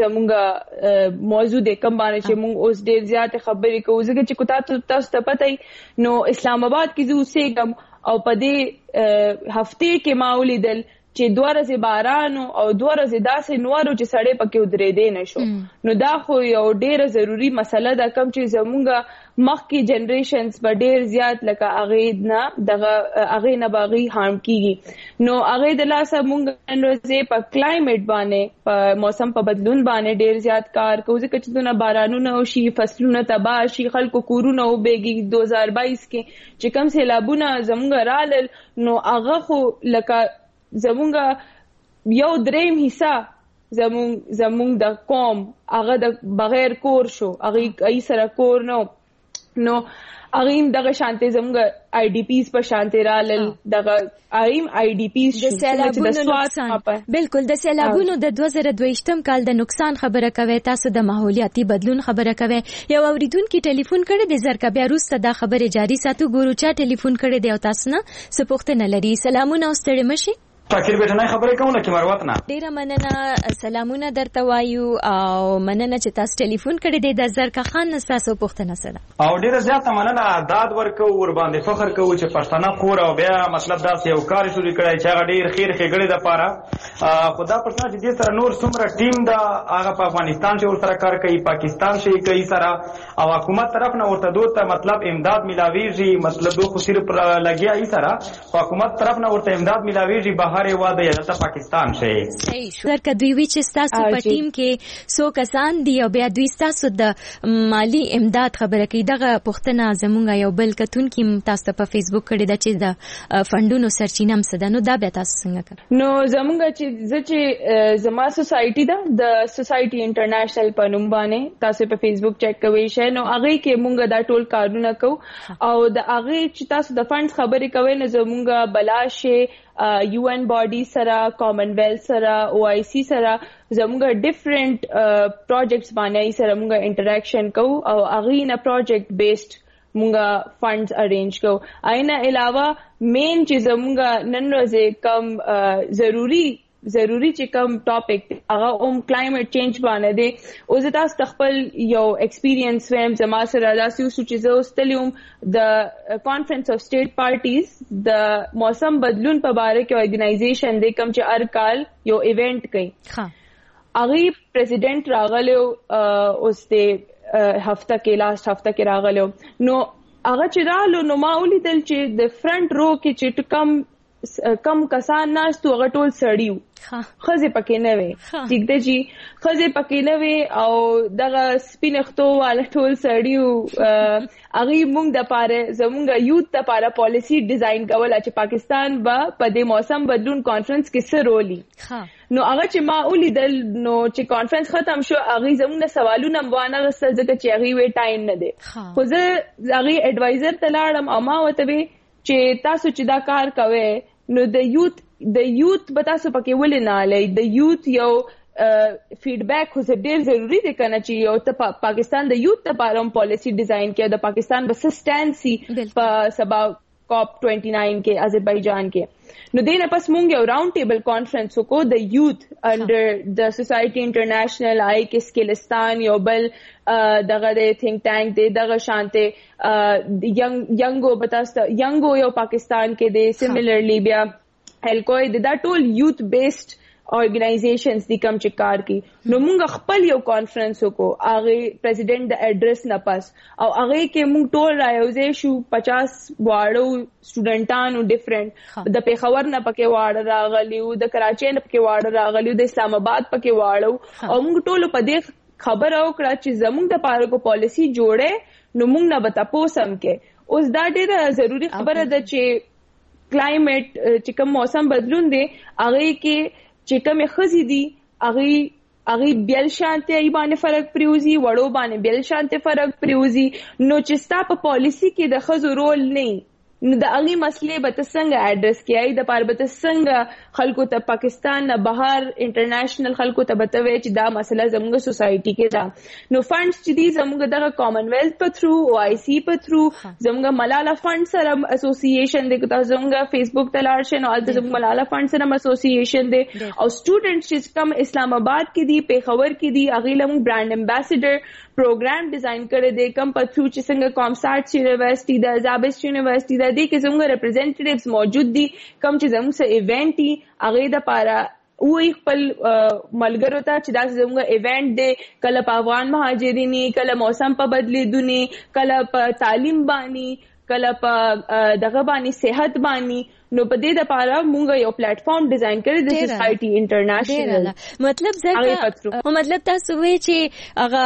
زموږه موضوع دی کوم باندې چې موږ اوس ډیر زیات خبرې کوو ځکه چې کوتا تاسو ته پته نو اسلام آباد کې زه اوسېږم او په دې هفته کې ما ولیدل چې دوه ورځې باران او دوه ورځې داسې نورو چې سړی پکې ودرېدې نشو. نو دا خو یو ډیره ضروری مسله ده کوم چې زمونږ مخکې جنریشنز به ډیر زیات لکه هغې نه دغه هغې نه به هغې هارم کېږي. نو هغې د لاسه مونږ نن ورځې په کلایمیټ باندې په موسم په بدلون باندې ډیر زیات کار کوو ځکه چې دونه بارانونه وشي فصلونه تباه شي خلکو کورونه وبېږي. دو هزار بایس کې چې کوم سیلابونه زمونږ رالل نو هغه خو لکه زمونږ یو دریم حصہ زمونږ زمونږ د قوم هغه د بغیر کور شو هغې ای سره کور نو نو هغه دغه شانته زموږ آی ډی پیز په شانته رالل دغه ایم آی ډی پیز د سیلابونو نقصان بالکل د سیلابونو د دوه زره دوهشتم کال د نقصان خبره کوي تاسو د ماحولیاتي بدلون خبره کوي یو اوریدونکو ټلیفون کړی د زرکه بیا روسته دا خبره جاری ساتو ګورو چا ټلیفون کړی دی او تاسو نه څه پوښتنه لري. سلامونه ستړي مشي شاکر بیٹنای خبرې کوم لکه مروت نه ډیره مننه سلامونه درته وایو او مننه چې تاسو ټلیفون کړی دی د زرکه خان تاسو پوښتنه سره او ډیره زیاته مننه داد ورکو ور باندې فخر کوو چې پښتانه خور او بیا مطلب دا یو کار شروع کړی چې هغه ډیر خیر خېګړې د پاره خدا پښتنه چې دې سره نور څومره ټیم دا هغه په افغانستان کې ور سره کار کوي پاکستان شي کوي سره او حکومت طرف نه ورته دوته مطلب امداد ملاويږي مطلب خو صرف لګیا ای سره حکومت طرف نه ورته امداد ملاويږي بهر واده یا د پاکستان شي. صحیح شو درکه دوی وی چې تاسو په ټیم کې سو کسان دي او بیا دوی تاسو د مالی امداد خبره کوي دغه پښتنه زمونږ یو بل کتون کې تاسو په فیسبوک کړی دا چې د فندونو سرچینه هم سده نو دا بیا تاسو څنګه کوي. نو زمونږ چې زه چې زما سوسایټي ده د سوسایټي انټرنیشنل په نوم باندې تاسو په فیسبوک چیک کوئ شئ نو هغه کې مونږ دا ټول کارونه کوو او د هغه چې تاسو د فند خبرې کوئ نو زمونږ بلاشه یو ان باډي سره کامن ویلث سره او آی سی سره زموږ ډیفرنٹ پروجیکټس باندې سره موږ انټریکشن کوو او هغه نه پروجیکټ بیسډ موږ فندز ارینج کوو. اینه علاوه مین چې زموږ نن ورځې کم ضروری ضروری چې کوم ټاپک هغه اوم کلایمټ چینج باندې دی او زه تاسو خپل یو ایکسپیرینس ویم زما سره داسې وسو چې زه استلیوم د کانفرنس اف سټیټ پارټیز د موسم بدلون په باره کې ارګنایزیشن دی کوم چې هر کال یو ایونت کوي. هغه پریزیډنټ راغلو اوس د هفته کې لاست هفته کې راغلو نو هغه چې رالو نو ما ولیدل چې د فرنٹ رو کې چې کم کم کسان ناستو هغه ټول سړیو خزه پکې نه وي ټیک ده جی خزه پکې نه وي او دغه سپینختو والا ټول سړیو هغه مونږ د پاره زمونږ یوت د پاره پالیسی ډیزاین کوله چې پاکستان به په دې موسم بدلون کانفرنس کې څه رولي نو هغه چې ما ولیدل نو چې کانفرنس ختم شو هغه زمونږ سوالونه وانه غسل ځکه چې هغه وی ټایم نه دی خو زه هغه اډوایزر ته لاړم او ما وته وی چې تاسو چې دا کار کوئ نو د یوت د یوت به تاسو پکې ولې نه لای د یوت یو فیډبیک خو ډیر ضروری دی کنه چې یو ته پاکستان د یوت لپاره پالیسی ډیزاین کړي د پاکستان به سسټانسي په سبا کاپ نوي ناين کې آذربایجان کې نو دینه پس مونږ یو راوند ټیبل کانفرنس وکړو د یوت انډر د سوسایټي انټرنیشنل آی کې سکلستان یو بل دغه د تھنک ټانک دی دغه شانته ینګ ینګو بتاسته ینګو یو پاکستان کې دی سیملرلی بیا الکوی دا ټول یوت بیسډ organizations دي کم چې کار کوي نو موږ خپل یو کانفرنس وکړو هغه پریزیډنٹ د ایڈریس نه پاس او هغه کې موږ ټول رايوځې شو پچاس واړو سټوډنټانو ډیفرنٹ د پیښور نه پکې واړه راغلیو د کراچۍ نه پکې واړه راغلیو د اسلام آباد پکې واړو او موږ ټول په دې خبر او کړه چې زموږ د پاره کو پالیسی جوړه نو موږ نه بتا پوسم کې اوس دا ډیره ضروری خبره ده چې کلایمټ چې کوم موسم بدلون دی هغه کې چې کومه خزي دي هغه هغه بیل شانته ای باندې فرق پریوزي وړو باندې بیل شانته فرق پریوزي نو چې ستا په پالیسی کې د خزو رول نه نو د هغه مسلې به څنګه اډرس کیای د پاره به څنګه خلکو ته پاکستان نه بهر انټرنیشنل خلکو ته بتوي چې دا مسله زموږ سوسایټي کې ده نو فندز چې دي زموږ دغه کامن ویلث په تھرو او آی سی په تھرو زموږ ملاله فند سره اسوسییشن دی که تاسو زموږ فیسبوک ته لاړ شئ نو البته زموږ ملاله فند سره اسوسییشن دی او سټوډنټس چې کم اسلام آباد کې دي پیښور کې دي هغه لمو برانډ امباسډر پروګرام ډیزاین کړی دی کم په تھرو چې څنګه کامسارټ یونیورسيټي د زابس یونیورسيټي د دې کې زموږ ریپرزینټیټیوز موجود دي کوم چې زموږ سره ایونت دي هغه د پاره وی خپل ملګرو ته چې دا زموږ ایونت دی کله په افغان مهاجرینی کله موسم په بدلیدونی کله په تعلیم باندې کله په دغه باندې صحت باندې نو په دې لپاره موږ یو پلیټ فارم ډیزاین کړی د سوسایټي انټرنیشنل مطلب ځکه او مطلب تاسو وی چې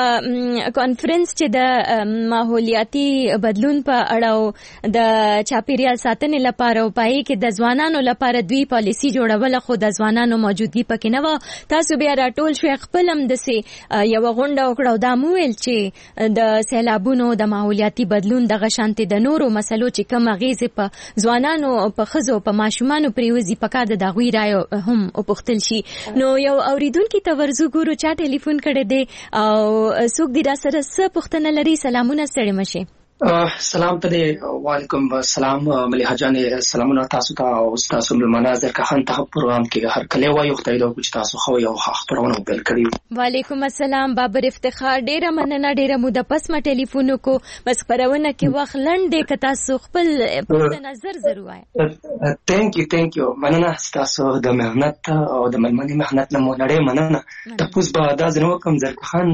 هغه کانفرنس چې د ماحولیاتي بدلون په اړه د چاپیریال ساتنې لپاره او پای کې د ځوانانو لپاره دوی پالیسی جوړول خو د ځوانانو موجودګي پکې نه و تاسو بیا راټول شو خپل هم د سي یو غونډه وکړو دا مو ویل چې د سیلابونو د ماحولیاتي بدلون د غشانتي د نورو مسلو چې کوم غیزه په ځوانانو په خزو په ماشومانو پریوزي پکا د داغوی رائے هم او پختل شي نو یو اوریدونکو ته ورزو ګورو چا ټلیفون کړي دي او څوک دې را سره څه پختنه لري سلامونه ستړي مشه سلام ته وعلیکم السلام مليحه جان سلامونه تاسو ته او تاسو ملمناظر که خان ته پروګرام کې هر کله وایو خدای دې وکړي تاسو خو یو خبرونه وبل کړی وعلیکم السلام بابر افتخار ډیره مننه ډیره مو د پس ما ټلیفون کو بس پرونه کې وخت لنډه ک تاسو خپل په نظر ضرور وای ثانک یو ثانک یو مننه تاسو د مهنت او د ملمنې مهنت نه مو نړۍ مننه تاسو به دا ځنو کوم ځکه خان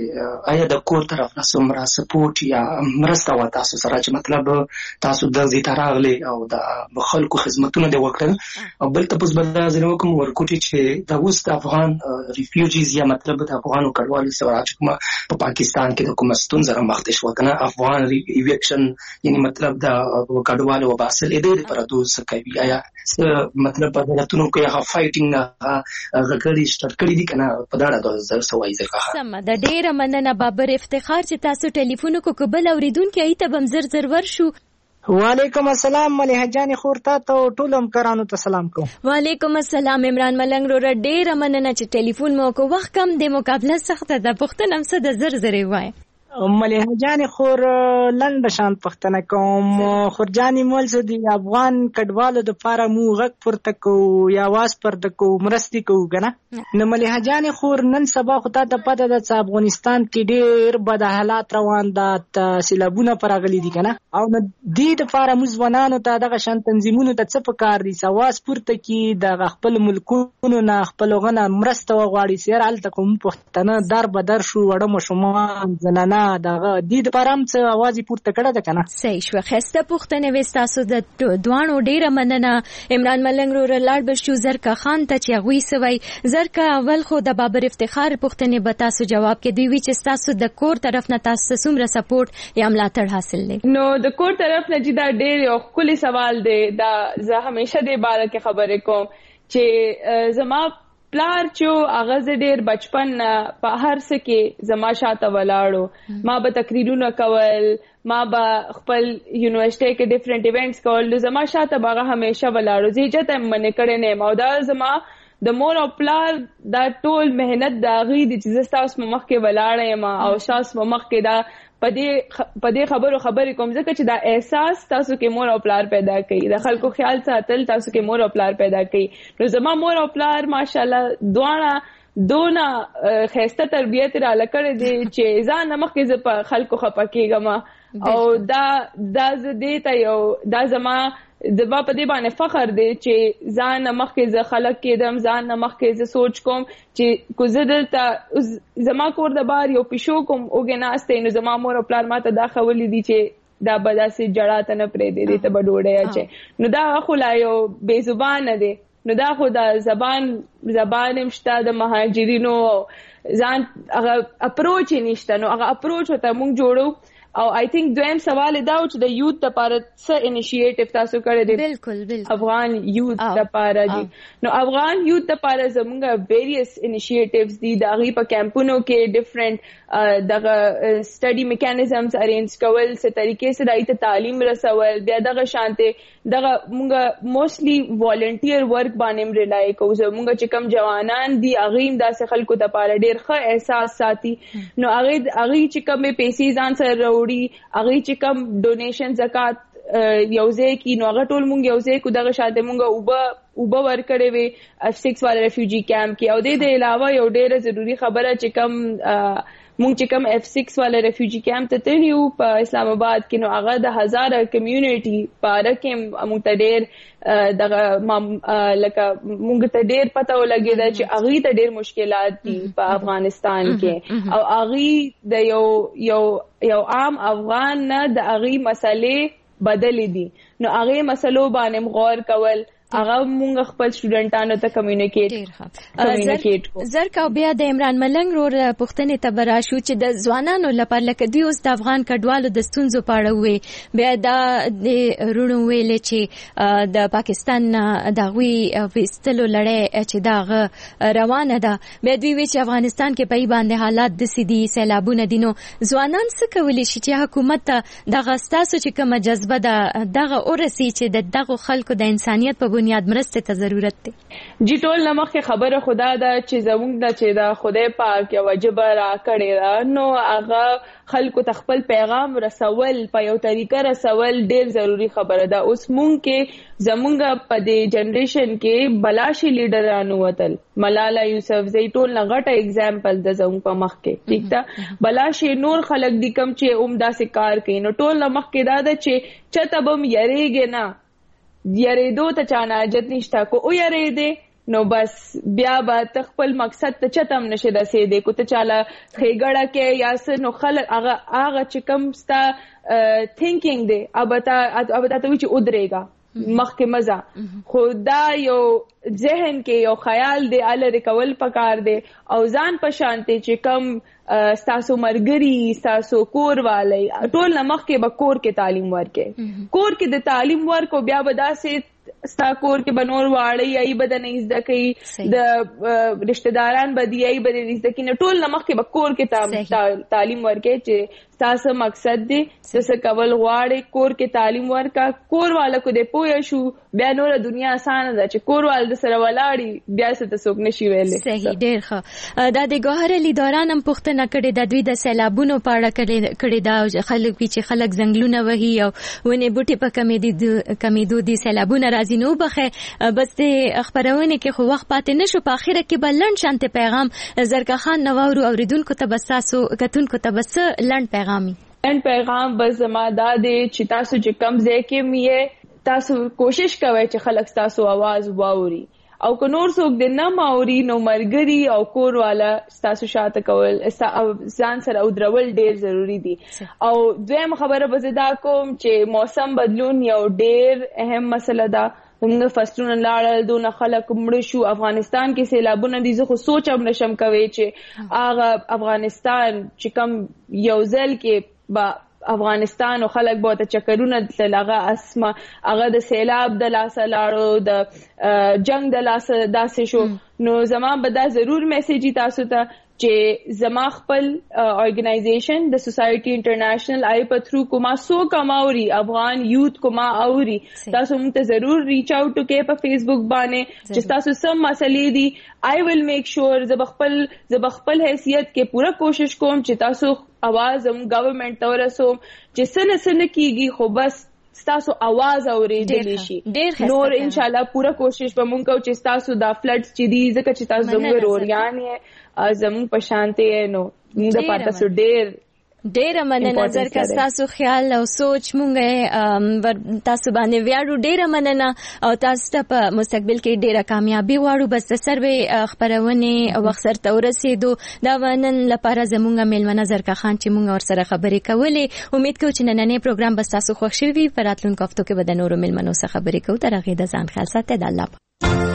چې آیا د کور طرف نه سمرا سپورټ یا مرسته و تاسو سره چې مطلب تاسو د زی تراغلي او د خلکو خدمتونه دی وکړل او بل تاسو بل ځنو کوم ورکوټي چې د وست افغان ریفیوجیز یا مطلب د افغانو کډوالو سره چې کوم په پاکستان کې د کوم ستونزه مخ ته شو کنه افغان ایویکشن یعنی مطلب د کډوالو وباسل دې پر دوه کوي آیا مطلب په دلتونو کې هغه فایټینګ غکړی سٹارټ کړی دي کنه په دا ډول زر سوای ځکه سم د ډیره مننه بابر افتخار چې تاسو ټلیفون کو قبل اوریدونکو ای ته بم زر زر ورشو وعلیکم السلام مليحه جان خورتا ته ټولم کرانو ته سلام کوم وعلیکم السلام عمران ملنګ رو ډیره مننه چې ټلیفون مو کو وخت کم د مقابله سخت ده پښتنه هم څه د زر زر وای مليحه جان خور لند شان پښتنه کوم خور جاني مول سدي افغان کډوالو د پاره مو غک پورته کو یا واس پر د کو مرستي کو کنه نو مليحه جان خور نن سبا خو ته د پته د افغانستان کې ډېر بد حالات روان دي سیلابونه پرغلي دي کنه او د دې د پاره مزونانو ته دغه شان تنظیمونو ته څه پکار دي سواس پورته کې د خپل ملکونو نه خپل غنه مرسته وغواړي سیر الته کوم پښتنه در بدر شو وړم شومان زنانه دغه د دې پرم څه आवाज پورته کړه ده کنه صحیح شو خسته پښتنه وستاسو د دوانو ډیره مننه عمران ملنګ رو لاړ بشو زرکا خان ته چې غوي سوي زرکا اول خو د بابر افتخار پښتنه به تاسو جواب کې دی وی چې تاسو د کور طرف نه تاسو څومره سپورټ یا ملاتړ حاصل لې نو د کور طرف نه چې دا ډیر یو کلی سوال دی دا زه همیشه د باره کې خبرې کوم چې زما پلار چې اغاز ډیر بچپن په هر څه کې زما شاته ولاړو ما به تقریرونه کول ما به خپل یونیورسيټي کې ډیفرنٹ ایونټس کول زما شاته باغه همیشه ولاړو زه جته منې کړې نه مو دا زما د مور او پلار دا ټول مهنت دا غي د چې تاسو مخ کې ولاړې ما او تاسو مخ کې دا پدې پدې خبرو خبرې کوم ځکه چې دا احساس تاسو کې مور او پلار پیدا کوي د خلکو خیال ساتل تاسو کې مور او پلار پیدا کوي نو زما مور او پلار ماشاءالله دواړه دونه خسته تربیت را لکړې دي چې ځان مخ کې په خلکو خپکیږم او دا دا زدي ته یو دا زما د با په دې باندې فخر دی چې ځان مخ کې ز خلک کېدم ځان مخ کې ز سوچ کوم چې کو زدلته زما کور د بار یو پښو کوم اوګه ناشته نو زما مور او پلار ماته دا خولې دي چې دا بداسي جړاته نه پرې دی ته بډوړې اچي نو دا خو لا یو بے زبان دی نو دا خو د زبان زبان مشته د مهاجرینو ځان هغه اپروچ نشته نو هغه اپروچ ته مونږ جوړو او آی تھنک دویم سوال دا چې د یوت لپاره څه انیشیټیو تاسو کړی دی بالکل بالکل افغان یوت لپاره دي نو افغان یوت لپاره زموږ ویریس انیشیټیوز دي د غي په کیمپونو کې ډیفرنٹ دغه سټڈی میکانیزمز ارینج کول څه طریقې سره دایته تعلیم رسول بیا دغه شانته دغه موږ موستلی والنټیر ورک باندې ریلای کوو زموږ چې کم جوانان دي اغیم داسې خلکو ته پاره ډیر ښه احساس ساتي نو هغه هغه چې کم پیسې ځان سره وروړي هغه چې کم ډونیشن زکات یو ځای کې نو هغه ټول مونږ یو ځای کو دغه شاته مونږ اوبه اوبه ورکړې وي اف سکس والا ریفیوجی کیمپ کې. او د دې علاوه یو ډېره ضروری خبره چې کم مونږ چې کم اف سکس والا ریفیوجی کیمپ ته تللیو په اسلام آباد کې نو هغه د هزاره کمیونټي پاره کې مونږ ته ډېر دغه لکه مونږ ته ډېر پته ولګېده چې هغوی ته ډېر مشکلات دي په افغانستان کې او هغوی د یو یو یو عام افغان نه د هغوی مسلې بدلې دي. نو هغې مسلو باندې غور کول هغه مونږ خپل سټوډنټانو ته کمیونیکیټ کمیونیکیټ کو. زر کا بیا د عمران ملنګ رور پښتنې ته براشو چې د ځوانانو لپاره لکه دوی اوس د افغان کډوالو د ستونزو په اړه وې بیا دا د رونو ویلې چې د پاکستان د غوي وستلو لړۍ چې دا روانه ده بیا دوی وی چې افغانستان کې په باندې حالات د سدي سیلابونه دي. نو ځوانان څه کولی شي چې حکومت ته دغه ستاسو چې کومه جذبه ده دغه اورسي چې د دغه خلکو د انسانيت په بنیاد مرسته ته ضرورت دی؟ جی ټول نمخه خبره خدا دا چې زموږ د چې دا خدای پاک یو واجب را کړی دا نو هغه خلکو ته خپل پیغام رسول په یو طریقه رسول ډیر ضروری خبره ده. اوس مونږ کې زمونږ په دې جنریشن کې بلاشي لیډرانو وتل ملالا یوسفزئی ټول نغټه اگزامپل د زموږ په مخ کې ٹھیک ده. بلاشي نور خلک دي کم چې عمده سي کار کوي نو ټول نمخ کې دا ده چې چته بم یریږي نه یریدو ته چانه حاجت نشته کو او یریدې نو بس بیا به تخپل مقصد ته چتم نشه رسیدې کو ته چاله خېګړه کې یا س نو خلک هغه هغه چې کم ستا تھینکینګ دی ابتا ابتا ته چې ودرېګا مخ کې مزه خدا یو ذهن کې یو خیال دی ال ریکول پکار دی او ځان په شانتي چې کم ستاسو مرګري ستاسو کور والی ټول نمخ کې به کور کې تعلیم ورکې کور کې د تعلیم ورکو بیا به داسې ستا کور کې بنور واړی ای بد نه زده کوي د رشتہ داران بدی ای بد نه زده کوي ټول نمخ کې به کور کې تعلیم ورکې چې تاسو مقصد دی څه کول غواړي کور کې تعلیم ورکا کور والا کو دې پوه شو بیا نور دنیا آسان ده چې کور وال د سره ولاړی بیا څه تاسو نشي ویلې. صحیح ډیر ښه. دا د ګوهر علی دوران هم پوښتنه کړې د دوی د سیلابونو په اړه کړې کړې دا خلک چې خلک زنګلونه وهي او ونه بوټي په کمیدو کمیدو دي سیلابونه راځي نو بخې بس د خبرونه کې خو وخت پاتې نشو په اخر کې بلند شانته پیغام زرګا خان نواورو اوریدونکو ته بساسو کتونکو ته بس لند پیغامي لند پیغام بس زما دا دی چې تاسو چې کم ځای کې میه تاسو کوشش کوئ چې خلک تاسو आवाज واوري او که نور څوک د نه ماوري نو مرګري او کور والا تاسو شاته کول ځان سره او درول ډیر ضروری دي. او دویم خبره به زدا کوم چې موسم بدلون یو ډیر اهم مسله ده. موږ فصلونه لاړل دونه خلک مړ شو افغانستان کې سیلابونه دي زه خو سوچ هم نشم کوي چې هغه افغانستان چې کم یو ځل کې با افغانستان او خلک به ته چکرونه دلغه اسمه هغه د سیلاب د لاسه لاړو د جنگ د لاسه داسې شو نو زما به دا ضرور میسیجی تاسو ته چې زما خپل ارګنایزیشن د سوسایټي انټرنیشنل آی په تھرو کوما سو کماوري افغان یوت کوما اوري تاسو موږ ته ضرور ریچ اوټ وکړئ په فیسبوک باندې چې تاسو سم مسلې دي آی ویل میک شور زب خپل زب خپل حیثیت کې پوره کوشش کوم چې تاسو आवाज هم گورنمنت ته ورسوم چې سن سن کیږي خو بس تاسو आवाज اورېدلی شي نور ان شاء الله پوره کوشش به مونږ کوو چې تاسو دا فلډز چې دي ځکه چې تاسو زموږ روریان یې زموږ په شانته نو موږ د پاتہ سو ډېر ډیر مننه نظر کا تاسو خیال او سوچ مونږه تاسو باندې ویاړو ډیر مننه او تاسو ته په مستقبل کې ډیره کامیابی غواړو بس د سروي خبرونه وخت سره ورسېدو دا ونن لپاره زمونږه میلمه نظر کا خان چې مونږ ور سره خبرې کولې امید کوم چې نننې پروګرام بس تاسو خوښ شي وي پر راتلونکو هفتو کې به د نورو میلمنو سره خبرې کوو تر هغه د ځان خیال ساتئ د الله